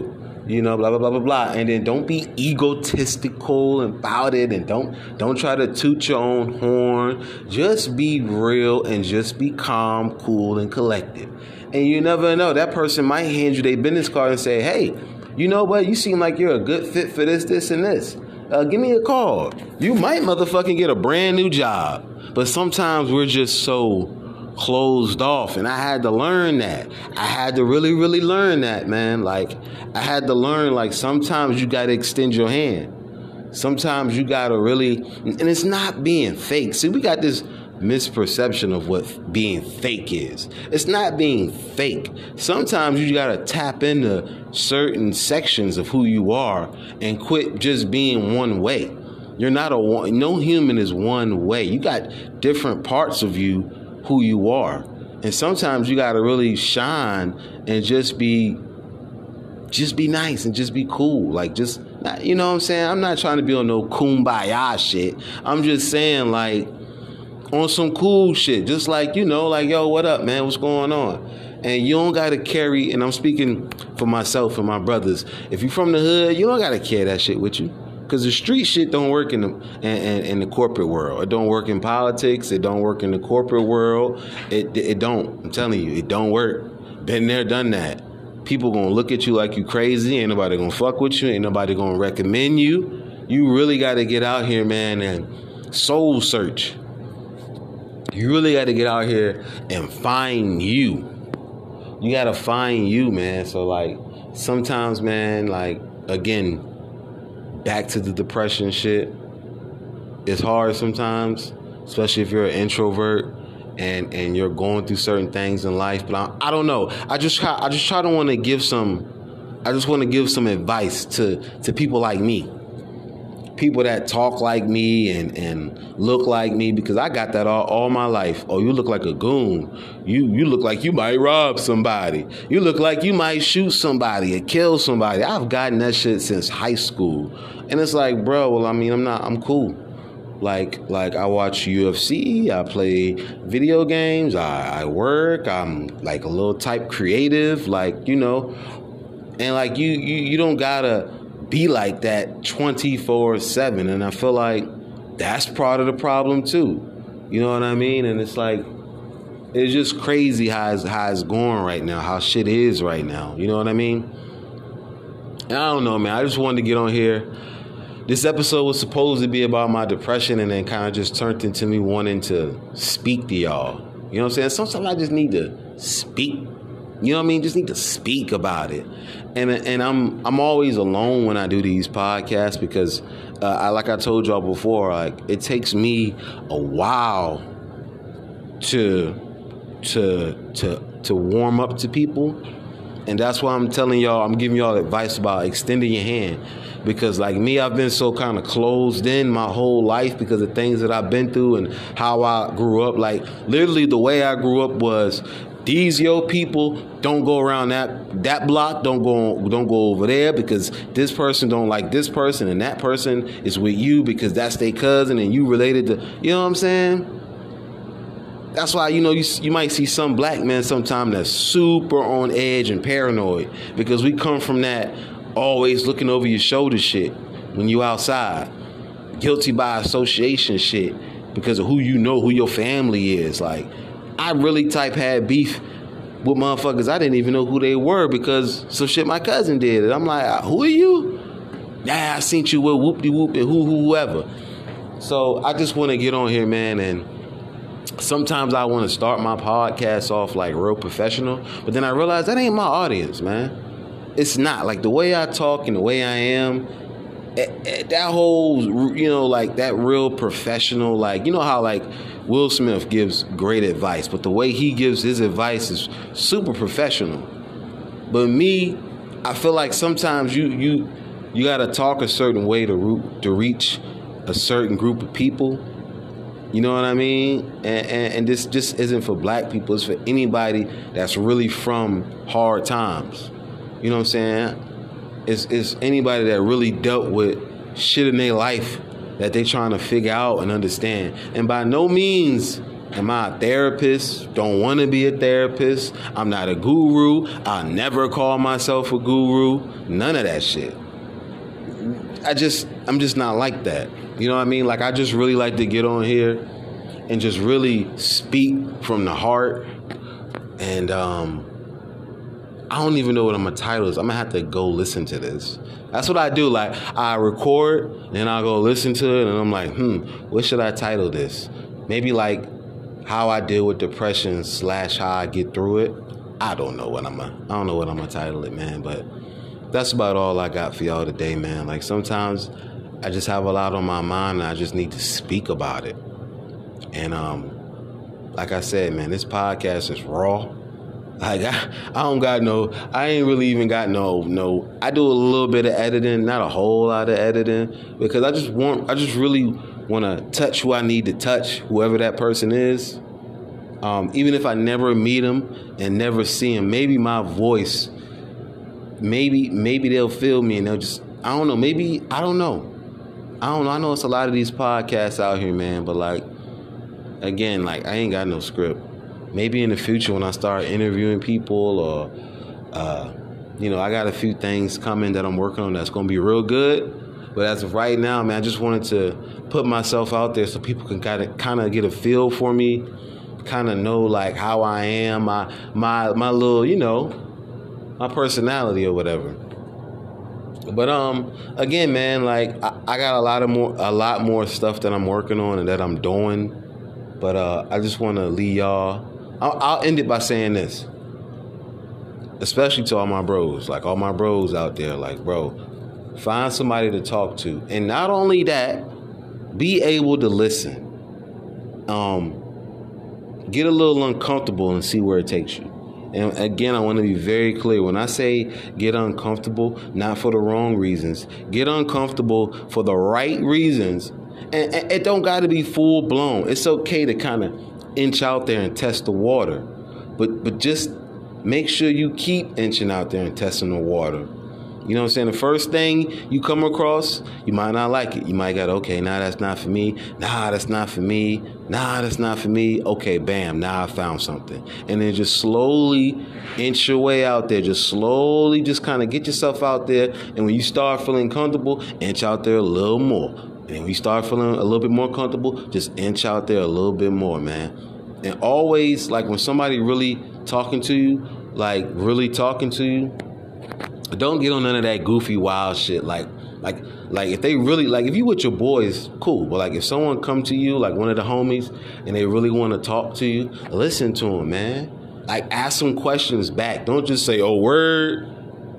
you know, blah, blah, blah, blah, blah. And then don't be egotistical about it, and don't don't try to toot your own horn. Just be real and just be calm, cool, and collected. And you never know, that person might hand you their business card and say, hey, you know what, you seem like you're a good fit for this, this, and this. Uh, give me a call. You might motherfucking get a brand new job. But sometimes we're just so closed off, and I had to learn that. I had to really, really learn that, man. Like, I had to learn, like, sometimes you got to extend your hand. Sometimes you got to really, and it's not being fake. See, we got this misperception of what being fake is. It's not being fake. Sometimes you got to tap into certain sections of who you are and quit just being one way. You're not a one, no human is one way. You got different parts of you who you are. And sometimes you got to really shine and just be just be nice and just be cool. Like, just, you know what I'm saying? I'm not trying to be on no kumbaya shit. I'm just saying, like, on some cool shit. Just like, you know, like, yo, what up, man? What's going on? And you don't got to carry, and I'm speaking for myself and my brothers, if you from the hood, you don't got to carry that shit with you. Because the street shit don't work in the in, in, in the corporate world. It don't work in politics. It don't work in the corporate world. It it don't. I'm telling you, it don't work. Been there, done that. People gonna look at you like you crazy. Ain't nobody gonna fuck with you. Ain't nobody gonna recommend you. You really got to get out here, man, and soul search. You really got to get out here and find you. You got to find you, man. So, like, sometimes, man, like, again, back to the depression shit. It's hard sometimes, especially if you're an introvert and, and you're going through certain things in life. But I, I don't know. I just try, I just try to want to give some, I just want to give some advice to, to people like me. People that talk like me and, and look like me, because I got that all, all my life. Oh, you look like a goon. You you look like you might rob somebody. You look like you might shoot somebody or kill somebody. I've gotten that shit since high school. And it's like, bro, well, I mean, I'm not, I'm cool. Like, like I watch U F C, I play video games, I, I work, I'm like a little type creative, like, you know, and like you, you, you don't gotta be like that twenty-four seven. And I feel like that's part of the problem too. You know what I mean? And it's like, it's just crazy how it's, how it's going right now, how shit is right now. You know what I mean? And I don't know, man. I just wanted to get on here. This episode was supposed to be about my depression, and then kind of just turned into me wanting to speak to y'all. You know what I'm saying? Sometimes I just need to speak. You know what I mean? Just need to speak about it. And and I'm I'm always alone when I do these podcasts because, uh, I, like I told y'all before, like, it takes me a while to to to to warm up to people. And that's why I'm telling y'all, I'm giving y'all advice about extending your hand. Because like me, I've been so kind of closed in my whole life because of things that I've been through and how I grew up. Like, literally the way I grew up was, these yo people don't go around that that block, don't go don't go over there because this person don't like this person, and that person is with you because that's their cousin and you related to, you know what I'm saying? That's why, you know, you you might see some black men sometimes that's super on edge and paranoid because we come from that always looking over your shoulder shit when you outside. Guilty by association shit because of who you know, who your family is. Like, I really type had beef with motherfuckers I didn't even know who they were because some shit my cousin did. And I'm like, who are you? Yeah, I seen you with whoop-de-whoop and who, who, whoever. So I just want to get on here, man, and sometimes I want to start my podcast off like real professional, but then I realize that ain't my audience, man. It's not. Like, the way I talk and the way I am, that whole, you know, like that real professional, like, you know how like Will Smith gives great advice, but the way he gives his advice is super professional. But me, I feel like sometimes you you you got to talk a certain way to root, to reach a certain group of people. You know what I mean? And, and, and this just isn't for black people. It's for anybody that's really from hard times. You know what I'm saying? It's, it's anybody that really dealt with shit in their life that they trying to figure out and understand. And by no means Am I a therapist? Don't want to be a therapist. I'm not a guru. I'll never call myself a guru. None of that shit. I just, I'm just not like that. You know what I mean? Like, I just really like to get on here and just really speak from the heart. And um, I don't even know what my title is. I'm going to have to go listen to this. That's what I do. Like, I record, and I'll go listen to it, and I'm like, hmm, what should I title this? Maybe like how I deal with depression slash how I get through it. I don't know what I'm a, I don't know what I'm gonna title it, man. But that's about all I got for y'all today, man. Like, sometimes I just have a lot on my mind, and I just need to speak about it. And um, like I said, man, this podcast is raw. Like, I, I don't got no, I ain't really even got no, no, I do a little bit of editing, not a whole lot of editing, because I just want, I just really want to touch who I need to touch, whoever that person is. Um, even if I never meet them and never see them, maybe my voice, maybe, maybe they'll feel me and they'll just, I don't know, maybe, I don't know. I don't know. I know it's a lot of these podcasts out here, man, but like, again, like, I ain't got no script. Maybe in the future when I start interviewing people or, uh, you know, I got a few things coming that I'm working on that's going to be real good. But as of right now, man, I just wanted to put myself out there so people can kind of kind of get a feel for me, kind of know like how I am, my my my little, you know, my personality or whatever. But um, again, man, like I, I got a lot of more a lot more stuff that I'm working on and that I'm doing. But uh, I just want to leave y'all. I'll, I'll end it by saying this, especially to all my bros, like all my bros out there, like, bro. Find somebody to talk to. And not only that, be able to listen. Um, get a little uncomfortable and see where it takes you. And again, I want to be very clear. When I say get uncomfortable, not for the wrong reasons. Get uncomfortable for the right reasons. And, and it don't got to be full blown. It's okay to kind of inch out there and test the water. But, but just make sure you keep inching out there and testing the water. You know what I'm saying? The first thing you come across, you might not like it. You might go, okay, nah, that's not for me. Nah, that's not for me. Nah, that's not for me. Okay, bam, now I found something. And then just slowly inch your way out there. Just slowly just kind of get yourself out there. And when you start feeling comfortable, inch out there a little more. And when you start feeling a little bit more comfortable, just inch out there a little bit more, man. And always, like when somebody really talking to you, like really talking to you, don't get on none of that goofy, wild shit. Like, like, like if they really, like if you with your boys, cool. But like if someone come to you, like one of the homies, and they really want to talk to you, listen to them, man. Like ask some questions back. Don't just say, oh, word.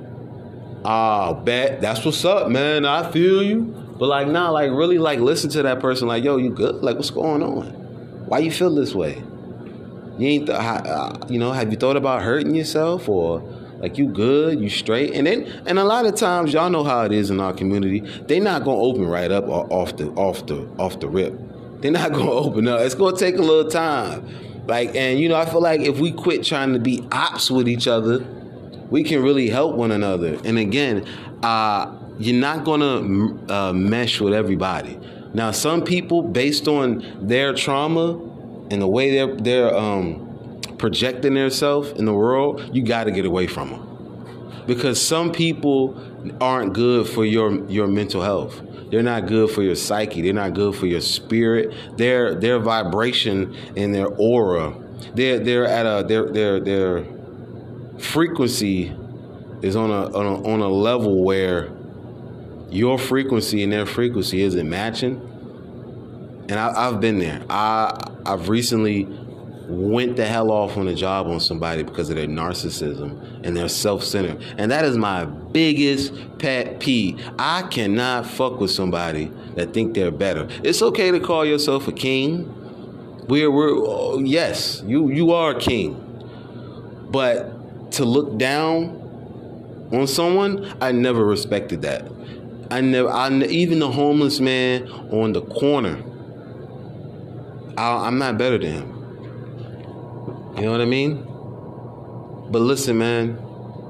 Ah, bet. That's what's up, man. I feel you. But like, nah, like really like listen to that person. Like, yo, you good? Like, what's going on? Why you feel this way? You ain't, th- uh, you know, have you thought about hurting yourself or... Like, you good, you straight. And then, and a lot of times, y'all know how it is in our community. They not going to open right up off the off the, off the rip. They're not going to open up. It's going to take a little time. Like, and, you know, I feel like if we quit trying to be ops with each other, we can really help one another. And again, uh, you're not going to uh, mesh with everybody. Now, some people, based on their trauma and the way they're, they're, um, projecting themselves in the world, you got to get away from them, because some people aren't good for your your mental health. They're not good for your psyche. They're not good for your spirit. Their their vibration and their aura, they're they're at a their their their frequency is on a on a, on a level where your frequency and their frequency isn't matching. And I, I've been there. I I've recently went the hell off on a job on somebody because of their narcissism and their self-centered. And that is my biggest pet peeve. I cannot fuck with somebody that think they're better. It's okay to call yourself a king. We're, we're oh, yes, you, you are a king. But to look down on someone, I never respected that. I never, I, even the homeless man on the corner, I, I'm not better than him. You know what I mean? But listen, man.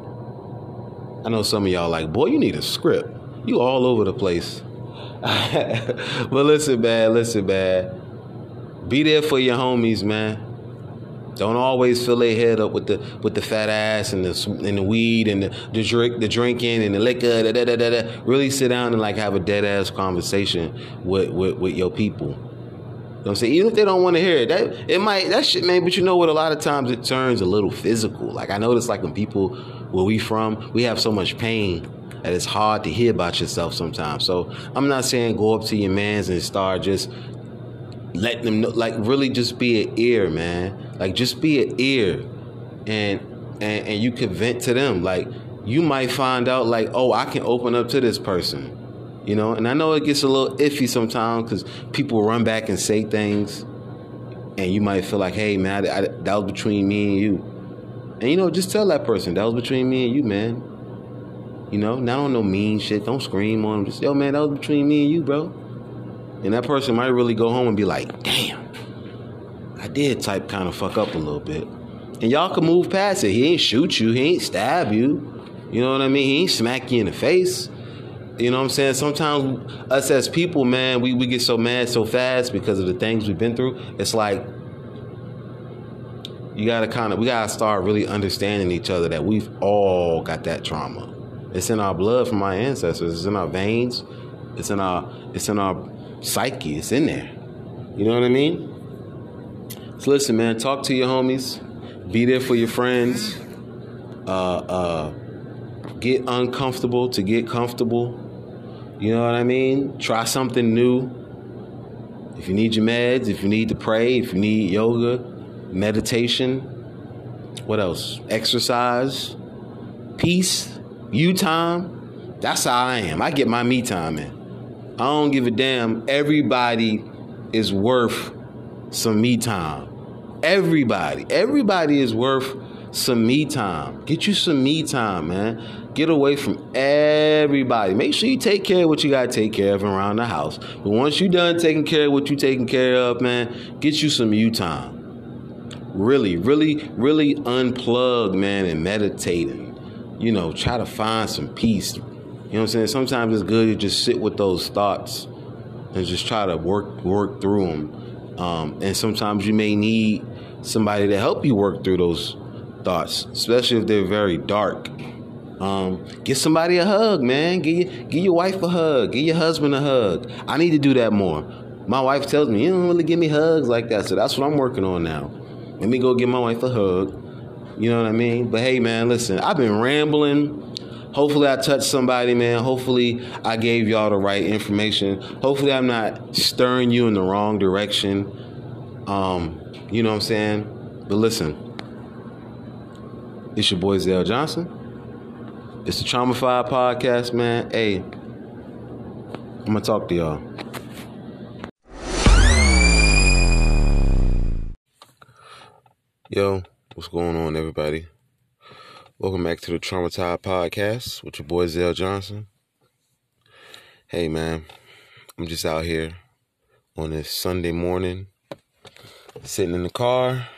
I know some of y'all like, boy, you need a script. You all over the place. But listen, man. Listen, man. Be there for your homies, man. Don't always fill their head up with the with the fat ass and the and the weed and the, the drink, the drinking and the liquor. Da, da, da, da, da. Really sit down and like have a dead ass conversation with, with, with your people. You know what I'm saying? Even if they don't want to hear it, that it might that shit, man. But you know what? A lot of times it turns a little physical. Like I notice, like when people where we from, we have so much pain that it's hard to hear about yourself sometimes. So I'm not saying go up to your mans and start just letting them know, like really just be an ear, man. Like just be an ear, and and and you can vent to them. Like you might find out, like, oh, I can open up to this person, you know. And I know it gets a little iffy sometimes because people run back and say things, and you might feel like, hey, man, I, I, that was between me and you. And you know, just tell that person that was between me and you, man. You know, not on no mean shit. Don't scream on them. Just, yo, man, that was between me and you, bro. And that person might really go home and be like, damn, I did type kind of fuck up a little bit. And y'all can move past it. He ain't shoot you. He ain't stab you. You know what I mean? He ain't smack you in the face. You know what I'm saying? Sometimes us as people, man, we, we get so mad so fast because of the things we've been through. It's like you got to kind of, we got to start really understanding each other that we've all got that trauma. It's in our blood from our ancestors. It's in our veins. It's in our, it's in our psyche. It's in there. You know what I mean? So listen, man, talk to your homies. Be there for your friends. Uh, uh, get uncomfortable to get comfortable. You know what I mean? Try something new. If you need your meds, if you need to pray, if you need yoga, meditation, what else? Exercise, peace, you time. That's how I am. I get my me time in. I don't give a damn. Everybody is worth some me time. Everybody. Everybody is worth some me time. Get you some me time, man. Get away from everybody. Make sure you take care of what you got to take care of around the house. But once you're done taking care of what you're taking care of, man, get you some you time. Really, really, really unplug, man, and meditate and, you know, try to find some peace. You know what I'm saying? Sometimes it's good to just sit with those thoughts and just try to work work through them. Um, and sometimes you may need somebody to help you work through those thoughts, especially if they're very dark. Um, give somebody a hug, man. Give your, give your wife a hug. Give your husband a hug. I need to do that more. My wife tells me, you don't really give me hugs like that. So that's what I'm working on now. Let me go give my wife a hug. You know what I mean? But hey, man, listen, I've been rambling. Hopefully I touched somebody, man. Hopefully I gave y'all the right information. Hopefully I'm not stirring you in the wrong direction. Um, you know what I'm saying? But listen, it's your boy Zell Johnson. It's the Traumatified Podcast, man. Hey, I'm going to talk to y'all. Yo, what's going on, everybody? Welcome back to the Traumatized Podcast with your boy Zell Johnson. Hey, man, I'm just out here on this Sunday morning, sitting in the car,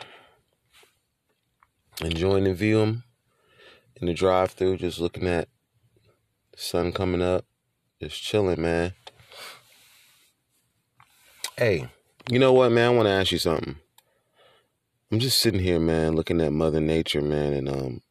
enjoying the view in the drive-thru, just looking at the sun coming up, just chilling, man. Hey, you know what, man? I want to ask you something. I'm just sitting here, man, looking at Mother Nature, man, and um,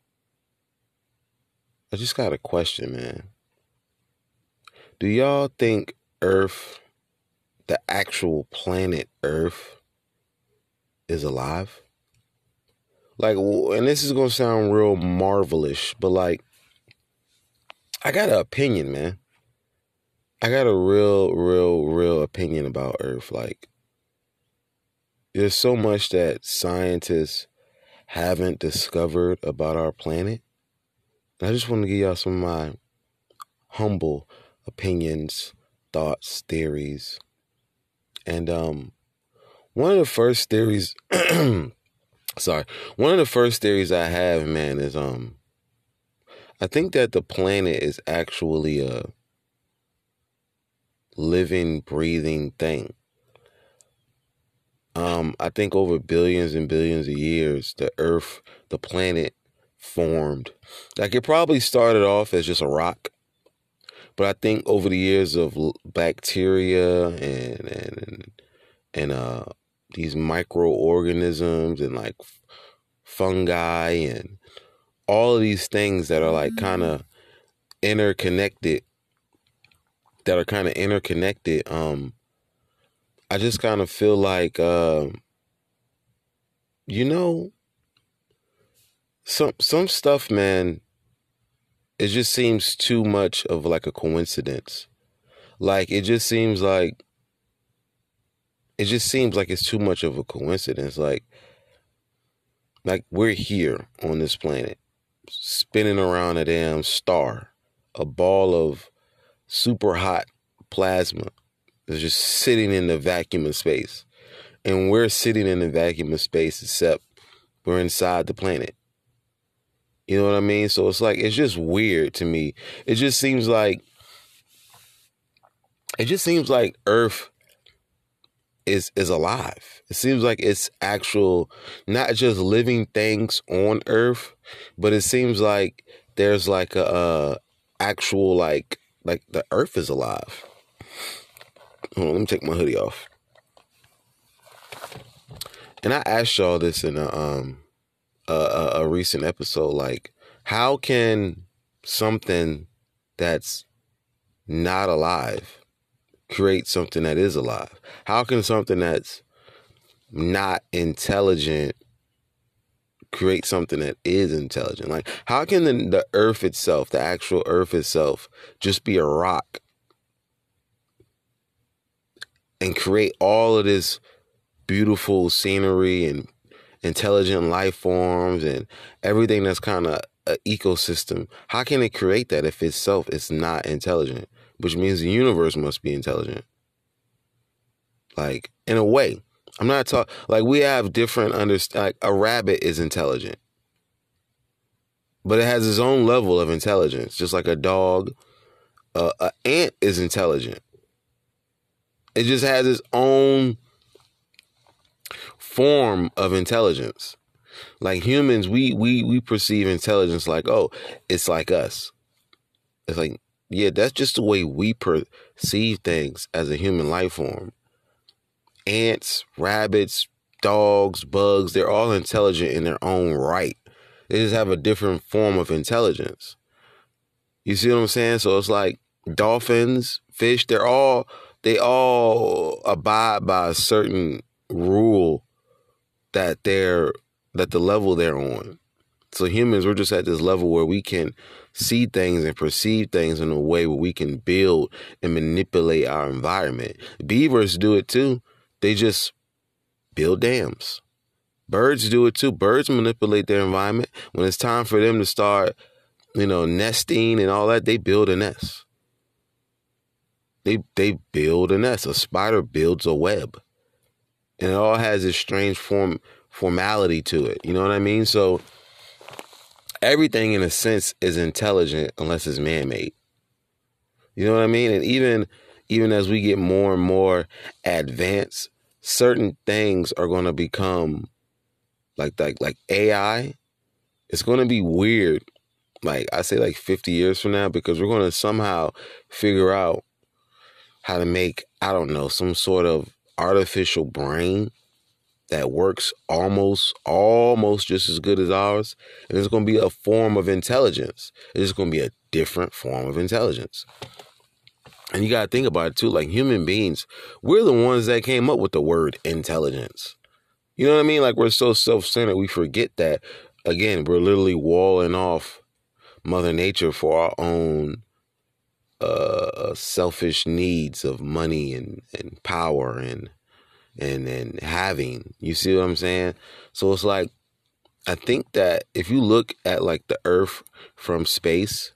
I just got a question, man. Do y'all think Earth, the actual planet Earth, is alive? Like, and this is going to sound real marvelous, but like, I got an opinion, man. I got a real, real, real opinion about Earth. Like, there's so much that scientists haven't discovered about our planet. And I just want to give y'all some of my humble opinions, thoughts, theories. And um, one of the first theories, sorry, one of the first theories I have, man, is um, I think that the planet is actually a living, breathing thing. Um, I think over billions and billions of years, the Earth, the planet formed. Like, it probably started off as just a rock, but I think over the years of bacteria and and and uh, these microorganisms and like fungi and all of these things that are like kind of interconnected, that are kind of interconnected. Um, I just kind of feel like, uh, you know, some some stuff, man, it just seems too much of like a coincidence. Like, it just seems like, it just seems like it's too much of a coincidence. Like, like we're here on this planet, spinning around a damn star, a ball of super hot plasma that's just sitting in the vacuum of space. And we're sitting in the vacuum of space, except we're inside the planet. You know what I mean? So it's like, it's just weird to me. It just seems like, it just seems like Earth is is alive. It seems like it's actual, not just living things on Earth, but it seems like there's like a, uh actual like like the Earth is alive. Hold on, let me take my hoodie off. And I asked y'all this in a um a, a, a recent episode, like, how can something that's not alive create something that is alive? How can something that's not intelligent create something that is intelligent? Like, how can the, the Earth itself, the actual Earth itself, just be a rock and create all of this beautiful scenery and intelligent life forms and everything that's kind of an ecosystem? How can it create that if itself is not intelligent? Which means the universe must be intelligent. Like, in a way, I'm not talking, like, we have different understand. Like, a rabbit is intelligent, but it has its own level of intelligence, just like a dog. Uh, an ant is intelligent. It just has its own form of intelligence. Like humans, we we we perceive intelligence like, oh, it's like us. It's like, yeah, that's just the way we perceive things as a human life form. Ants, rabbits, dogs, bugs, they're all intelligent in their own right. They just have a different form of intelligence. You see what I'm saying? So it's like dolphins, fish, they're all, they all abide by a certain rule that they're, that the level they're on. So humans, we're just at this level where we can see things and perceive things in a way where we can build and manipulate our environment. Beavers do it too. They just build dams. Birds do it too. Birds manipulate their environment. When it's time for them to start, you know, nesting and all that, they build a nest. They they build a nest. A spider builds a web. And it all has this strange form formality to it. You know what I mean? So everything in a sense is intelligent unless it's man-made. You know what I mean? And even even as we get more and more advanced, certain things are going to become like like like A I. It's going to be weird. Like I say, like fifty years from now, because we're going to somehow figure out how to make, I don't know, some sort of artificial brain that works almost, almost just as good as ours. And it's going to be a form of intelligence. It's going to be a different form of intelligence. And you got to think about it too. Like human beings, we're the ones that came up with the word intelligence. You know what I mean? Like we're so self-centered, we forget that, again, we're literally walling off Mother Nature for our own uh, selfish needs of money and, and power and and and having. You see what I'm saying? So it's like, I think that if you look at like the Earth from space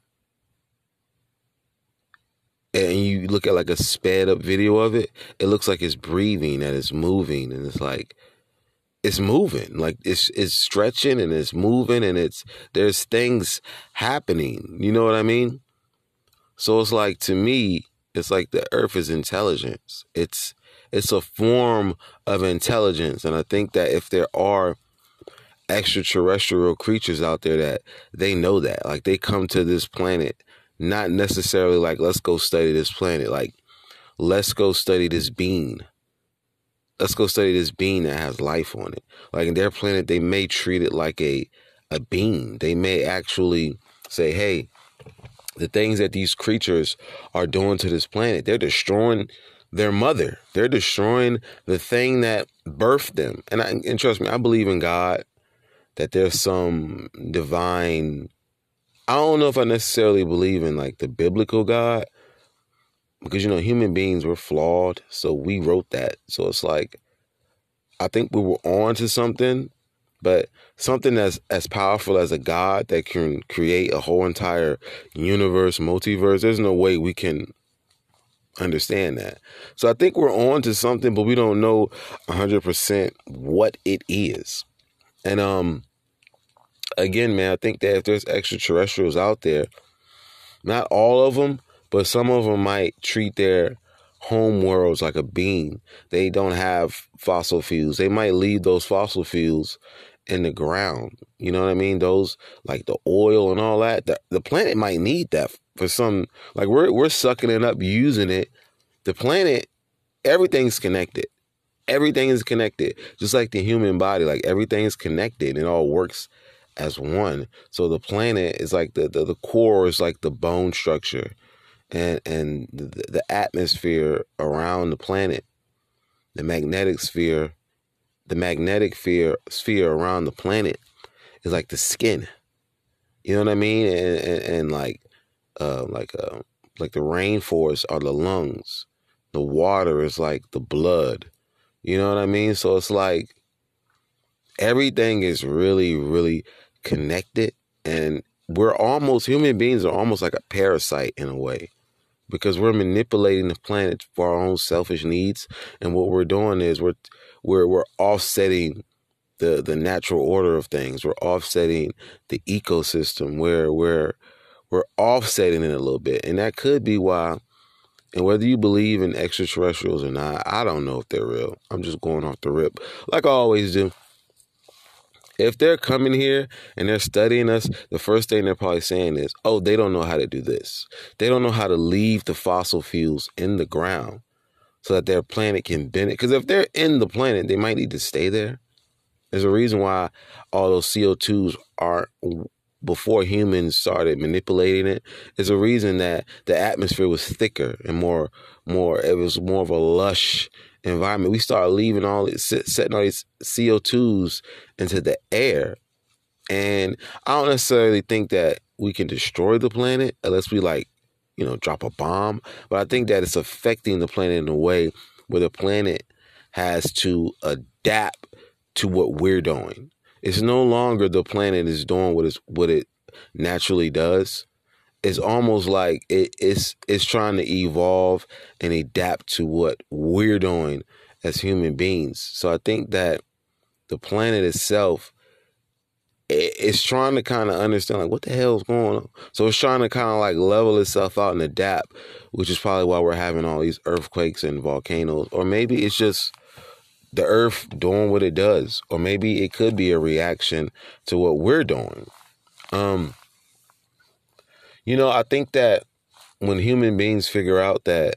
and you look at like a sped up video of it, it looks like it's breathing and it's moving, and it's like it's moving, like it's it's stretching and it's moving, and it's there's things happening. You know what I mean? So it's like, to me, it's like the Earth is intelligence. It's it's a form of intelligence, and I think that if there are extraterrestrial creatures out there, that they know that, like they come to this planet not necessarily like, let's go study this planet, like let's go study this being. let's go study this bean that has life on it. Like in their planet, they may treat it like a a bean. They may actually say, hey, the things that these creatures are doing to this planet, they're destroying their mother. They're destroying the thing that birthed them. And, I, and trust me, I believe in God, that there's some divine, I don't know if I necessarily believe in like the biblical God, because, you know, human beings were flawed. So we wrote that. So it's like, I think we were on to something, but something that's as powerful as a God that can create a whole entire universe, multiverse, there's no way we can understand that. So I think we're on to something, but we don't know one hundred percent what it is. And um, again, man, I think that if there's extraterrestrials out there, not all of them, but some of them might treat their home worlds like a bean. They don't have fossil fuels. They might leave those fossil fuels in the ground. You know what I mean? Those, like the oil and all that. The, the planet might need that for some, like we're we're sucking it up, using it. The planet, everything's connected. Everything is connected. Just like the human body, like everything is connected. It all works as one. So the planet is like the, the, the core is like the bone structure. And and the, the atmosphere around the planet, the magnetic sphere, the magnetic sphere, sphere around the planet is like the skin. You know what I mean? And and, and like uh, like uh, like the rainforest are the lungs. The water is like the blood. You know what I mean? So it's like everything is really, really connected. And we're almost, human beings are almost like a parasite in a way, because we're manipulating the planet for our own selfish needs. And what we're doing is we're we're we're offsetting the the natural order of things. We're offsetting the ecosystem, where we're we're offsetting it a little bit. And that could be why, and whether you believe in extraterrestrials or not, I don't know if they're real. I'm just going off the rip, like I always do. If they're coming here and they're studying us, the first thing they're probably saying is, oh, they don't know how to do this. They don't know how to leave the fossil fuels in the ground so that their planet can benefit. Because if they're in the planet, they might need to stay there. There's a reason why all those C O twos aren't, before humans started manipulating it. There's a reason that the atmosphere was thicker and more, more, it was more of a lush environment. We started leaving all these, setting all these C O twos into the air. And I don't necessarily think that we can destroy the planet unless we, like, you know, drop a bomb. But I think that it's affecting the planet in a way where the planet has to adapt to what we're doing. It's no longer the planet is doing what, it's, what it naturally does. It's almost like it, it's it's trying to evolve and adapt to what we're doing as human beings. So I think that the planet itself, it, it's trying to kind of understand, like, what the hell is going on? So it's trying to kind of like level itself out and adapt, which is probably why we're having all these earthquakes and volcanoes. Or maybe it's just the earth doing what it does. Or maybe it could be a reaction to what we're doing. Um, you know, I think that when human beings figure out that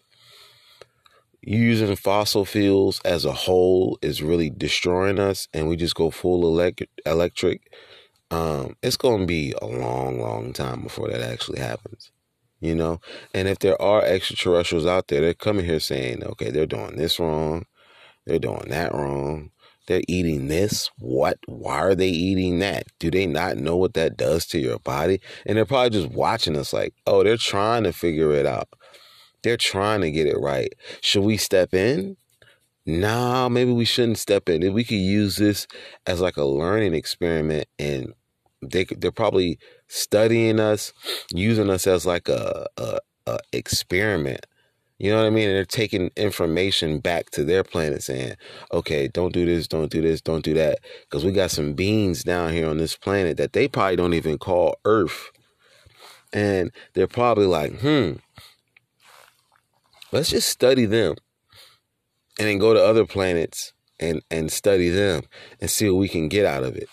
using fossil fuels as a whole is really destroying us, and we just go full elect- electric, um, it's going to be a long, long time before that actually happens. You know, and if there are extraterrestrials out there, they're coming here saying, okay, they're doing this wrong. They're doing that wrong. They're eating this. What? Why are they eating that? Do they not know what that does to your body? And they're probably just watching us like, oh, they're trying to figure it out. They're trying to get it right. Should we step in? Nah, maybe we shouldn't step in. If we could use this as like a learning experiment, and they, they're probably studying us, using us as like a, a, a experiment. You know what I mean? And they're taking information back to their planet saying, okay, don't do this, don't do this, don't do that. Because we got some beings down here on this planet that they probably don't even call Earth. And they're probably like, hmm, let's just study them. And then go to other planets and, and study them and see what we can get out of it.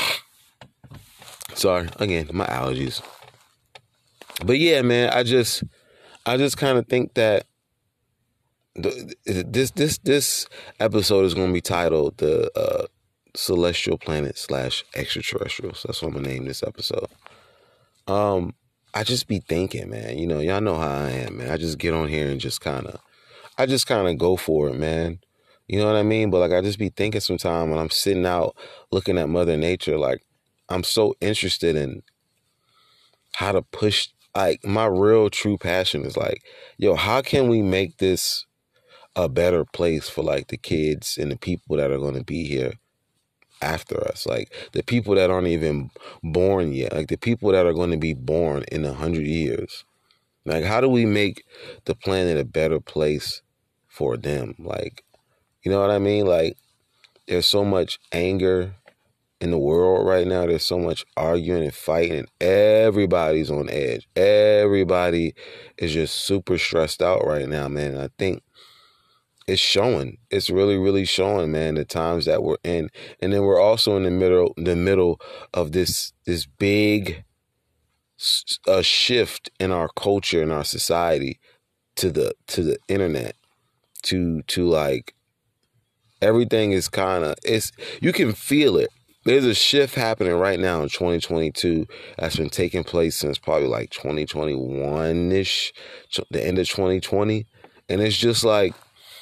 Sorry, again, my allergies. But yeah, man, I just, I just kind of think that the, this this this episode is going to be titled the uh, Celestial Planet slash Extraterrestrials. That's what I'm gonna name this episode. Um, I just be thinking, man. You know, y'all know how I am, man. I just get on here and just kind of, I just kind of go for it, man. You know what I mean? But like, I just be thinking sometimes when I'm sitting out looking at Mother Nature, like I'm so interested in how to push. Like my real true passion is like, yo, how can we make this a better place for like the kids and the people that are going to be here after us, like the people that aren't even born yet, like the people that are going to be born in a hundred years. Like, how do we make the planet a better place for them? Like, you know what I mean? Like, there's so much anger in the world right now. There's so much arguing and fighting, and everybody's on edge. Everybody is just super stressed out right now, man. And I think it's showing. It's really, really showing, man, the times that we're in. And then we're also in the middle, the middle of this, this big uh, shift in our culture and our society to the, to the internet, to, to like, everything is kind of, it's, you can feel it. There's a shift happening right now in twenty twenty-two that's been taking place since probably like twenty twenty-one-ish, the end of twenty twenty. And it's just like,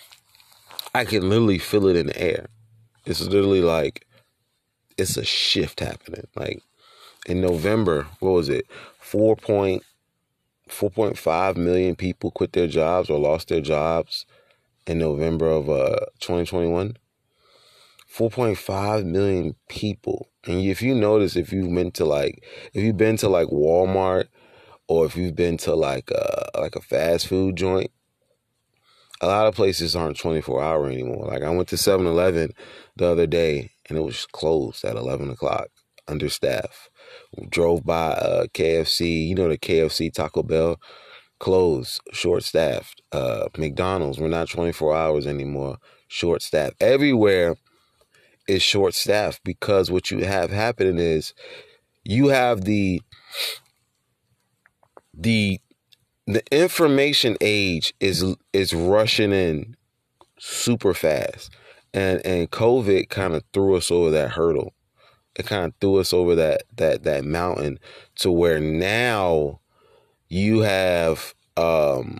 I can literally feel it in the air. It's literally like, it's a shift happening. Like in November, what was it? four point five million people quit their jobs or lost their jobs in November of uh, twenty twenty-one. four point five million people. And if you notice, if you've been to like, if you've been to like Walmart or if you've been to like a, like a fast food joint, a lot of places aren't twenty-four hour anymore. Like I went to seven eleven the other day and it was closed at eleven o'clock, understaffed. Drove by uh, K F C, you know, the K F C, Taco Bell, closed, short-staffed. Uh, McDonald's, we're not twenty-four hours anymore, short-staffed. Everywhere is short-staffed because what you have happening is you have the the the information age is is rushing in super fast, and and COVID kind of threw us over that hurdle. It kind of threw us over that that that mountain to where now you have um,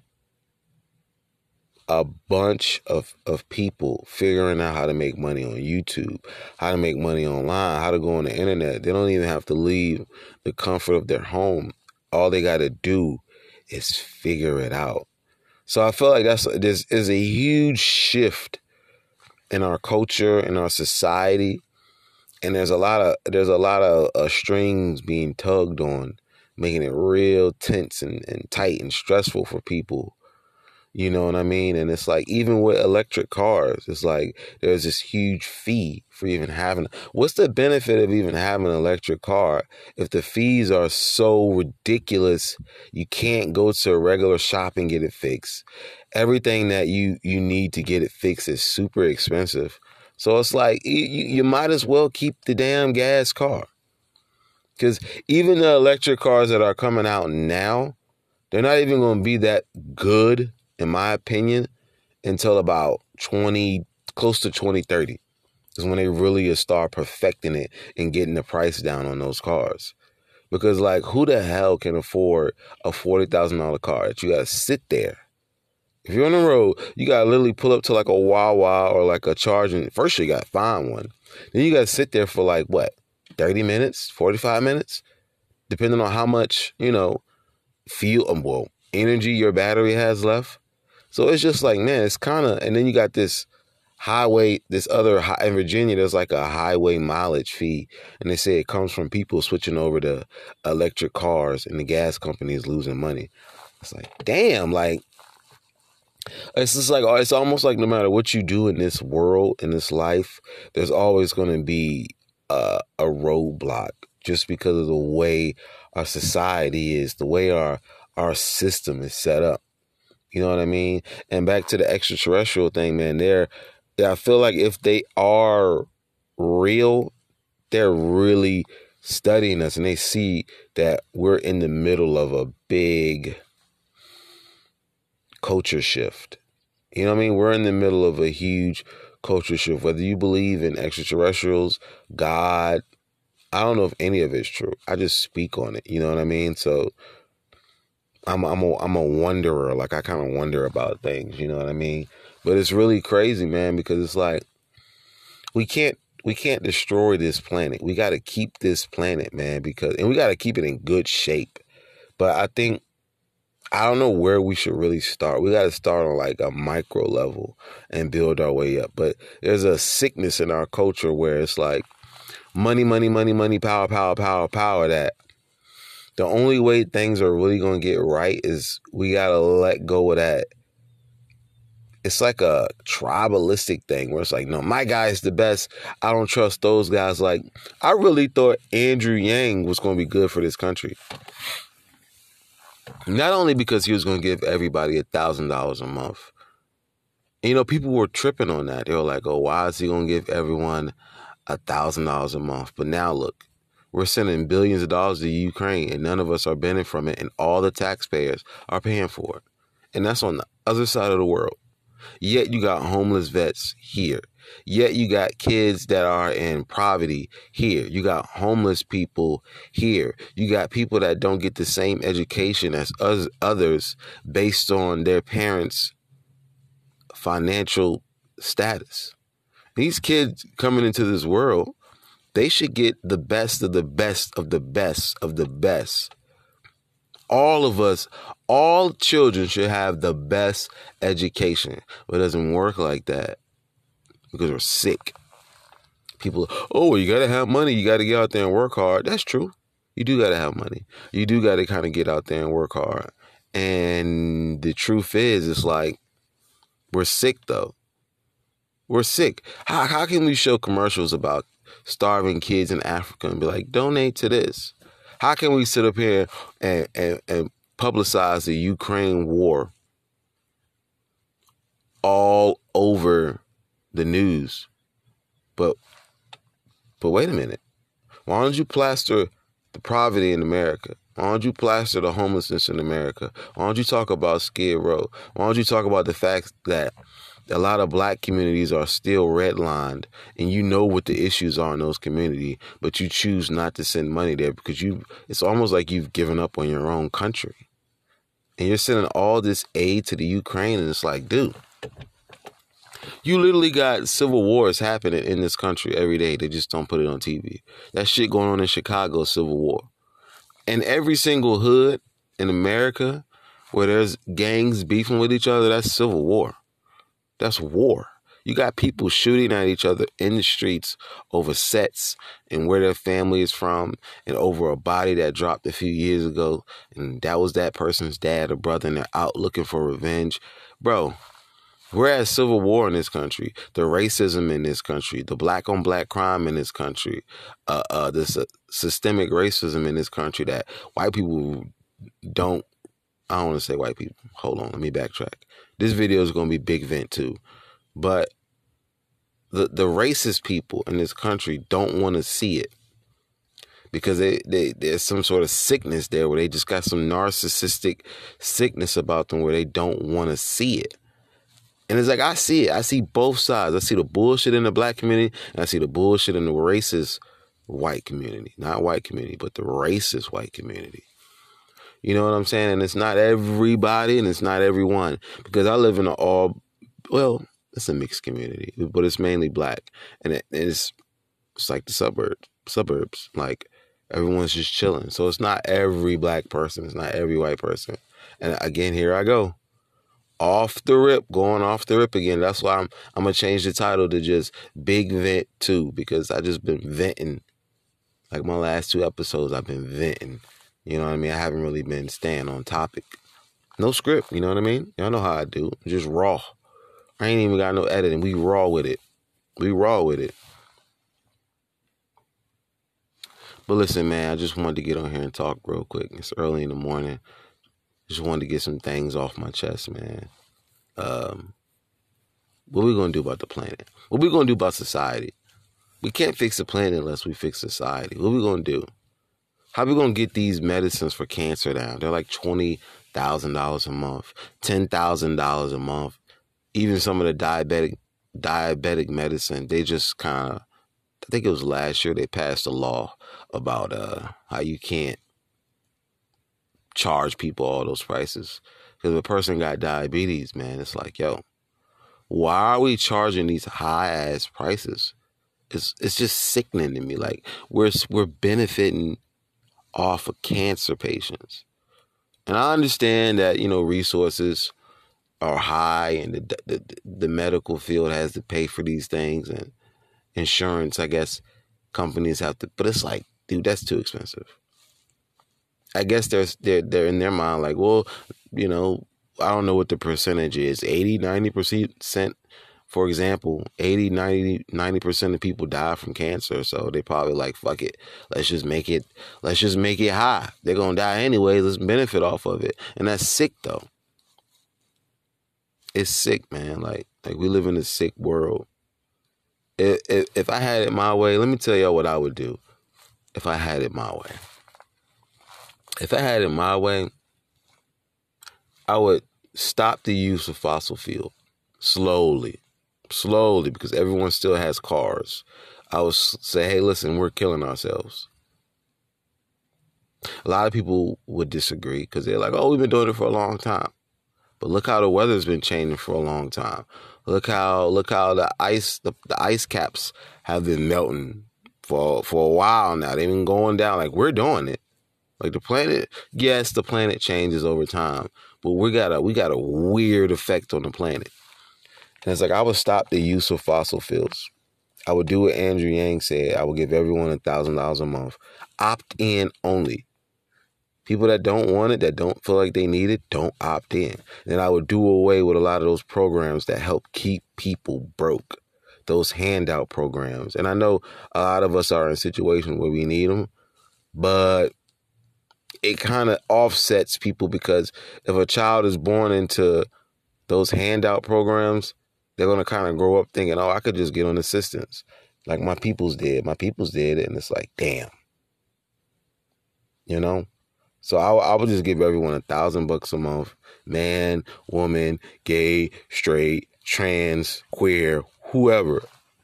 a bunch of, of people figuring out how to make money on YouTube, how to make money online, how to go on the internet. They don't even have to leave the comfort of their home. All they got to do is figure it out. So I feel like that's there's is a huge shift in our culture, in our society. And there's a lot of there's a lot of uh, strings being tugged on, making it real tense and, and tight and stressful for people. You know what I mean? And it's like, even with electric cars, it's like there's this huge fee for even having. What's the benefit of even having an electric car if the fees are so ridiculous? You can't go to a regular shop and get it fixed. Everything that you you need to get it fixed is super expensive. So it's like, you, you might as well keep the damn gas car. Because even the electric cars that are coming out now, they're not even going to be that good, in my opinion, until about twenty, close to twenty thirty. Is when they really start perfecting it and getting the price down on those cars. Because, like, who the hell can afford a forty thousand dollars car that you got to sit there? If you're on the road, you got to literally pull up to like a Wawa or like a charging. First, you got to find one. Then you got to sit there for like, what, thirty minutes, forty-five minutes? Depending on how much, you know, fuel, well, energy your battery has left. So it's just like, man, it's kind of, and then you got this highway, this other, in Virginia, there's like a highway mileage fee. And they say it comes from people switching over to electric cars and the gas company is losing money. It's like, damn, like, it's just like, it's almost like no matter what you do in this world, in this life, there's always going to be uh, a roadblock just because of the way our society is, the way our our system is set up. You know what I mean? And back to the extraterrestrial thing, man, they're, I feel like if they are real, they're really studying us and they see that we're in the middle of a big culture shift. You know what I mean? We're in the middle of a huge culture shift. Whether you believe in extraterrestrials, God, I don't know if any of it's true. I just speak on it. You know what I mean? So I'm I'm a, I'm a wonderer. Like, I kind of wonder about things. You know what I mean? But it's really crazy, man, because it's like we can't we can't destroy this planet. We got to keep this planet, man, because and we got to keep it in good shape. But I think I don't know where we should really start. We got to start on like a micro level and build our way up. But there's a sickness in our culture where it's like money, money, money, money, power, power, power, power, that the only way things are really going to get right is we got to let go of that. It's like a tribalistic thing where it's like, no, my guy is the best. I don't trust those guys. Like, I really thought Andrew Yang was going to be good for this country. Not only because he was going to give everybody a thousand dollars a month. You know, people were tripping on that. They were like, oh, why is he going to give everyone a thousand dollars a month? But now look, we're sending billions of dollars to Ukraine and none of us are benefiting from it. And all the taxpayers are paying for it. And that's on the other side of the world. Yet you got homeless vets here. Yet you got kids that are in poverty here. You got homeless people here. You got people that don't get the same education as us, others based on their parents' financial status. These kids coming into this world, they should get the best of the best of the best of the best. All of us, all children should have the best education. But it doesn't work like that because we're sick. People, oh, you got to have money. You got to get out there and work hard. That's true. You do got to have money. You do got to kind of get out there and work hard. And the truth is, it's like, we're sick, though. We're sick. How, how can we show commercials about starving kids in Africa and be like, donate to this? How can we sit up here and, and, and publicize the Ukraine war all over the news? But but wait a minute. Why don't you plaster the poverty in America? Why don't you plaster the homelessness in America? Why don't you talk about Skid Row? Why don't you talk about the fact that a lot of black communities are still redlined and you know what the issues are in those communities, but you choose not to send money there because you it's almost like you've given up on your own country. And you're sending all this aid to the Ukraine and it's like, dude, you literally got civil wars happening in this country every day. They just don't put it on T V. That shit going on in Chicago, civil war. And every single hood in America where there's gangs beefing with each other, that's civil war. That's war. You got people shooting at each other in the streets over sets and where their family is from and over a body that dropped a few years ago. And that was that person's dad or brother and they're out looking for revenge. Bro, we're at civil war in this country. The racism in this country, the black on black crime in this country, uh, uh, the sy- systemic racism in this country that white people don't, I don't want to say white people. Hold on, let me backtrack. This video is going to be big vent too. But the the racist people in this country don't want to see it. Because they, they there's some sort of sickness there where they just got some narcissistic sickness about them where they don't want to see it. And it's like, I see it. I see both sides. I see the bullshit in the black community and I see the bullshit in the racist white community. Not white community, but the racist white community. You know what I'm saying? And it's not everybody and it's not everyone. Because I live in an all, well, it's a mixed community, but it's mainly black. And it, it's it's like the suburbs, suburbs. Like, everyone's just chilling. So it's not every black person. It's not every white person. And again, here I go. Off the rip, going off the rip again. That's why I'm I'm going to change the title to just Big Vent two. Because I just been venting. Like my last two episodes, I've been venting. You know what I mean? I haven't really been staying on topic. No script, you know what I mean? Y'all know how I do. Just raw. I ain't even got no editing. We raw with it. We raw with it. But listen, man, I just wanted to get on here and talk real quick. It's early in the morning. Just wanted to get some things off my chest, man. Um, what we going to do about the planet? What we going to do about society? We can't fix the planet unless we fix society. What we going to do? How we going to get these medicines for cancer down? They're like twenty thousand dollars a month, ten thousand dollars a month. even some of the diabetic diabetic medicine, they just kind of, I think it was last year, they passed a law about uh, how you can't charge people all those prices. Because if a person got diabetes, man, it's like, yo, why are we charging these high ass prices? It's it's just sickening to me. Like we're we're benefiting off of cancer patients, and I understand that, you know, resources are high, and the the, the medical field has to pay for these things, and insurance, I guess, companies have to. But it's like, dude, that's too expensive. I guess there's they're they're in their mind like, well, you know, I don't know what the percentage is, eighty, ninety percent. For example, eighty, ninety, ninety percent of people die from cancer. So they probably like, fuck it. Let's just make it, let's just make it high. They're going to die anyway. Let's benefit off of it. And that's sick though. It's sick, man. Like, like we live in a sick world. If, if, if I had it my way, let me tell y'all what I would do if I had it my way. If I had it my way, I would stop the use of fossil fuel slowly. Slowly, because everyone still has cars. I would say, hey, listen, we're killing ourselves. A lot of people would disagree because they're like, oh, we've been doing it for a long time. But look how the weather's been changing for a long time. Look how look how the ice the, the ice caps have been melting for for a while now. They've been going down. Like, we're doing it. Like the planet, yes, the planet changes over time, but we got a we got a weird effect on the planet. And it's like, I would stop the use of fossil fuels. I would do what Andrew Yang said. I would give everyone a thousand dollars a month. Opt in only. People that don't want it, that don't feel like they need it, don't opt in. And I would do away with a lot of those programs that help keep people broke. Those handout programs. And I know a lot of us are in situations where we need them, but it kind of offsets people, because if a child is born into those handout programs, they're going to kind of grow up thinking, oh, I could just get on assistance like my peoples did. My peoples did it. And it's like, damn. You know? So I, I would just give everyone a thousand bucks a month. Man, woman, gay, straight, trans, queer, whoever.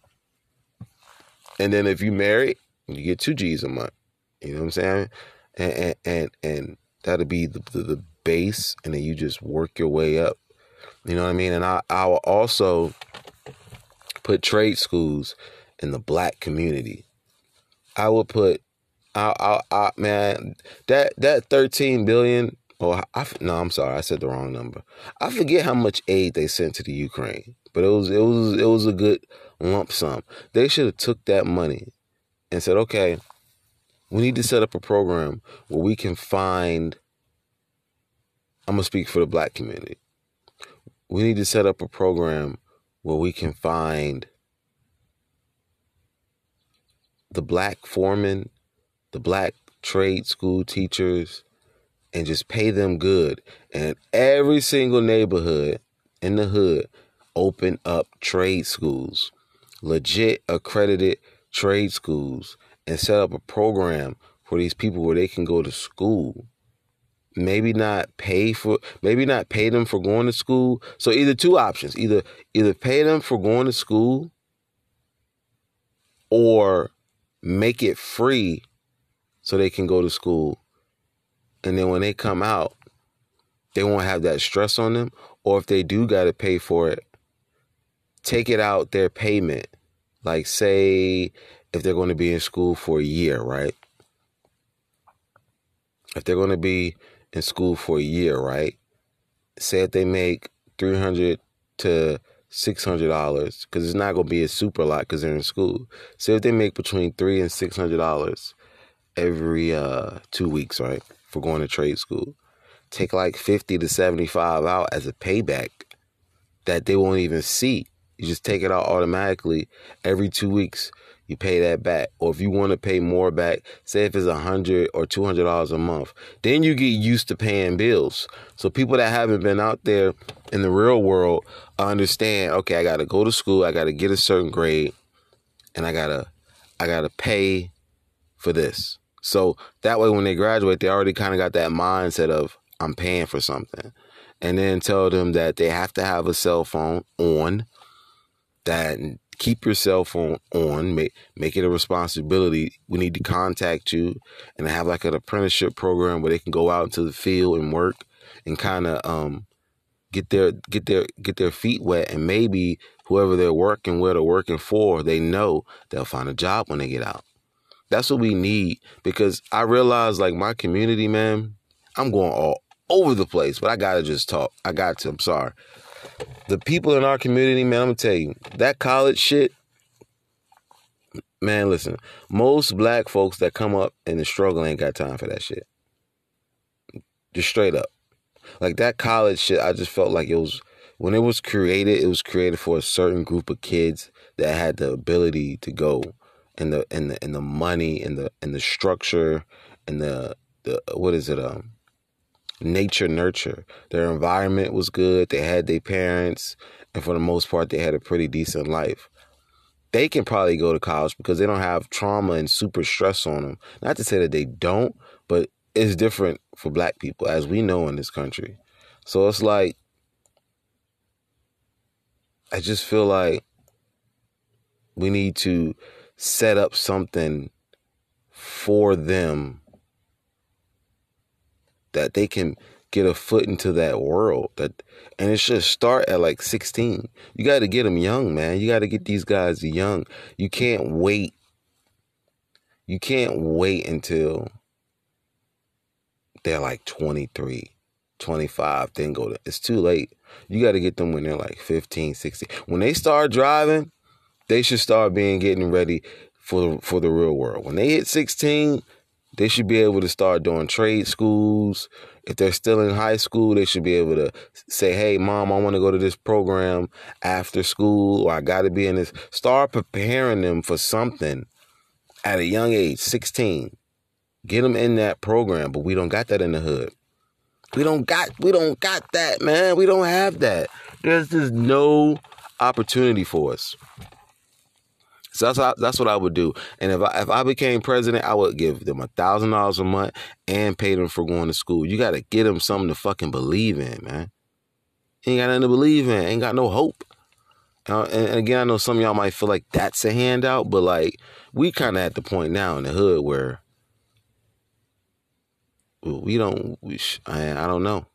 And then if you married, you get two G's a month. You know what I'm saying? And and and, and that'll be the, the, the base. And then you just work your way up. You know what I mean? And I, I will also put trade schools in the black community. I will put, I, I, I, man, that that thirteen billion. Oh, I, no, I'm sorry, I said the wrong number. I forget how much aid they sent to the Ukraine, but it was it was it was a good lump sum. They should have took that money and said, okay, we need to set up a program where we can find. I'm gonna speak for the black community. We need to set up a program where we can find the black foremen, the black trade school teachers, and just pay them good. And every single neighborhood in the hood, open up trade schools, legit accredited trade schools, and set up a program for these people where they can go to school. Maybe not pay for, maybe not pay them for going to school. So either two options, either either pay them for going to school or make it free so they can go to school. And then when they come out, they won't have that stress on them. Or if they do got to pay for it, take it out their payment. Like, say if they're going to be in school for a year, right? If they're going to be in school for a year, right? Say if they make three hundred to six hundred dollars, because it's not going to be a super lot because they're in school. Say if they make between three and six hundred dollars every uh, two weeks, right, for going to trade school. Take like fifty to seventy-five out as a payback that they won't even see. You just take it out automatically every two weeks. You pay that back. Or if you want to pay more back, say if it's one hundred dollars or two hundred dollars a month, then you get used to paying bills. So people that haven't been out there in the real world understand, okay, I got to go to school, I got to get a certain grade, and I got to I got to pay for this. So that way when they graduate, they already kind of got that mindset of, I'm paying for something. and then tell them that they have to have a cell phone on, that keep your cell phone on, make, make it a responsibility. We need to contact you and have like an apprenticeship program where they can go out into the field and work and kind of um, get their get their get their feet wet, and maybe whoever they're working with or working for, they know they'll find a job when they get out. That's what we need, because I realize, like, my community, man, I'm going all over the place, but I gotta just talk. I got to. I'm sorry. The people in our community, man, I'm gonna tell you, that college shit, man, listen, most black folks that come up in the struggle ain't got time for that shit. Just straight up. Like, that college shit, I just felt like it was, when it was created, it was created for a certain group of kids that had the ability to go, and the and the and the money and the and the structure and the the what is it um nature nurture. Their environment was good. They had their parents, and for the most part, they had a pretty decent life. They can probably go to college because they don't have trauma and super stress on them. Not to say that they don't, but it's different for black people, as we know in this country. So it's like, I just feel like we need to set up something for them that they can get a foot into that world. That, and it should start at like sixteen. You got to get them young, man. You got to get these guys young. You can't wait. You can't wait until they're like twenty-three, twenty-five, then go to, it's too late. You got to get them when they're like fifteen, sixteen. When they start driving, they should start being getting ready for, for the real world. When they hit sixteen, they should be able to start doing trade schools. If they're still in high school, they should be able to say, hey, mom, I want to go to this program after school, or I got to be in this. Start preparing them for something at a young age, sixteen. Get them in that program, but we don't got that in the hood. We don't got, we don't got that, man. We don't have that. There's just no opportunity for us. So that's how, that's what I would do. And if I if I became president, I would give them a thousand dollars a month and pay them for going to school. You got to get them something to fucking believe in, man. Ain't got nothing to believe in. Ain't got no hope. Uh, and, and again, I know some of y'all might feel like that's a handout, but like, we kind of at the point now in the hood where we don't. We sh- I, I don't know.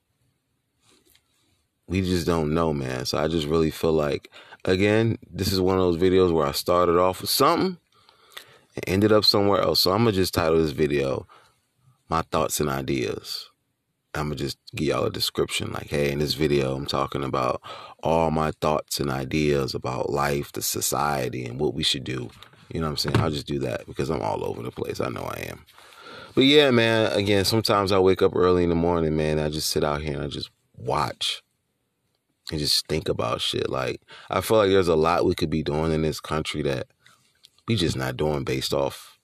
We just don't know, man. So I just really feel like, again, this is one of those videos where I started off with something and ended up somewhere else. So I'm going to just title this video, My Thoughts and Ideas. I'm going to just give y'all a description. Like, hey, in this video, I'm talking about all my thoughts and ideas about life, the society, and what we should do. You know what I'm saying? I'll just do that because I'm all over the place. I know I am. But yeah, man, again, sometimes I wake up early in the morning, man. I just sit out here and I just watch and just think about shit. Like, I feel like there's a lot we could be doing in this country that we just not doing based off.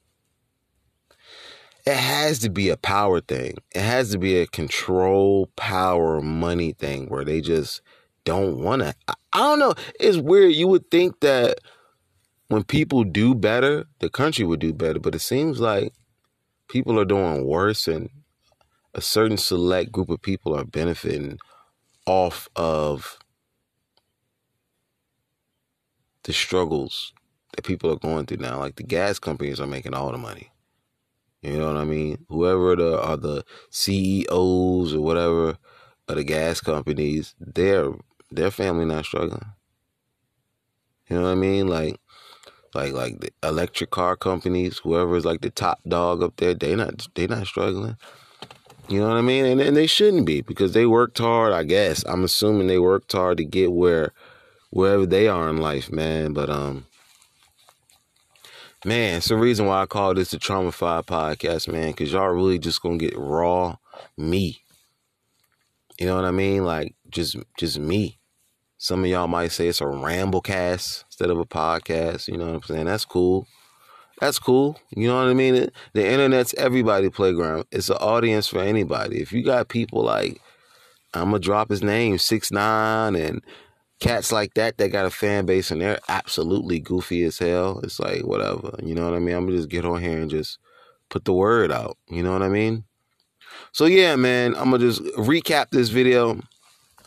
It has to be a power thing. It has to be a control, power, money thing where they just don't want to. I, I don't know. It's weird. You would think that when people do better, the country would do better. But it seems like people are doing worse, and a certain select group of people are benefiting off of the struggles that people are going through now. Like, the gas companies are making all the money. You know what I mean? Whoever the, are the C E Os or whatever of the gas companies, their their family not struggling. You know what I mean? Like, like, like the electric car companies, whoever is like the top dog up there, they not they not struggling. You know what I mean? And, and they shouldn't be, because they worked hard, I guess. I'm assuming they worked hard to get where, wherever they are in life, man. But, um, man, it's the reason why I call this the Traumatified Podcast, man, because y'all really just going to get raw me. You know what I mean? Like, just, just me. Some of y'all might say it's a ramblecast instead of a podcast. You know what I'm saying? That's cool. That's cool. You know what I mean? The internet's everybody's playground. It's an audience for anybody. If you got people like, I'm going to drop his name, six nine, and cats like that that got a fan base and they're absolutely goofy as hell, it's like, whatever. You know what I mean? I'm going to just get on here and just put the word out. You know what I mean? So, yeah, man, I'm going to just recap this video.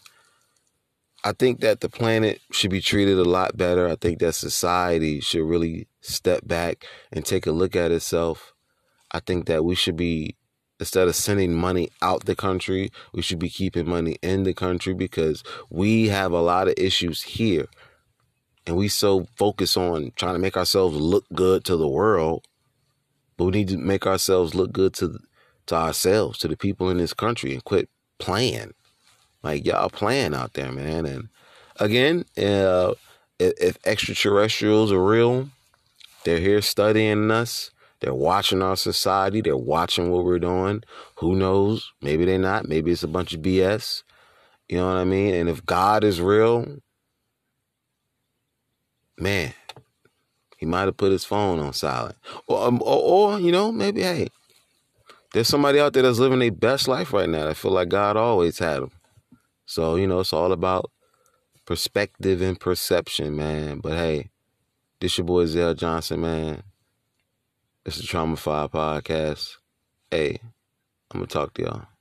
I think that the planet should be treated a lot better. I think that society should really step back and take a look at itself. I think that we should be, instead of sending money out the country, we should be keeping money in the country, because we have a lot of issues here. And we so focus on trying to make ourselves look good to the world, but we need to make ourselves look good to to ourselves, to the people in this country, and quit playing. Like, y'all playing out there, man. And again, uh, if, if extraterrestrials are real, they're here studying us. They're watching our society. They're watching what we're doing. Who knows? Maybe they're not. Maybe it's a bunch of B S. You know what I mean? And if God is real, man, he might have put his phone on silent. Or, um, or, or, you know, maybe, hey, there's somebody out there that's living their best life right now. I feel like God always had them. So, you know, it's all about perspective and perception, man. But, hey, this your boy Zell Johnson, man. It's the Trauma five Podcast. Hey, I'm going to talk to y'all.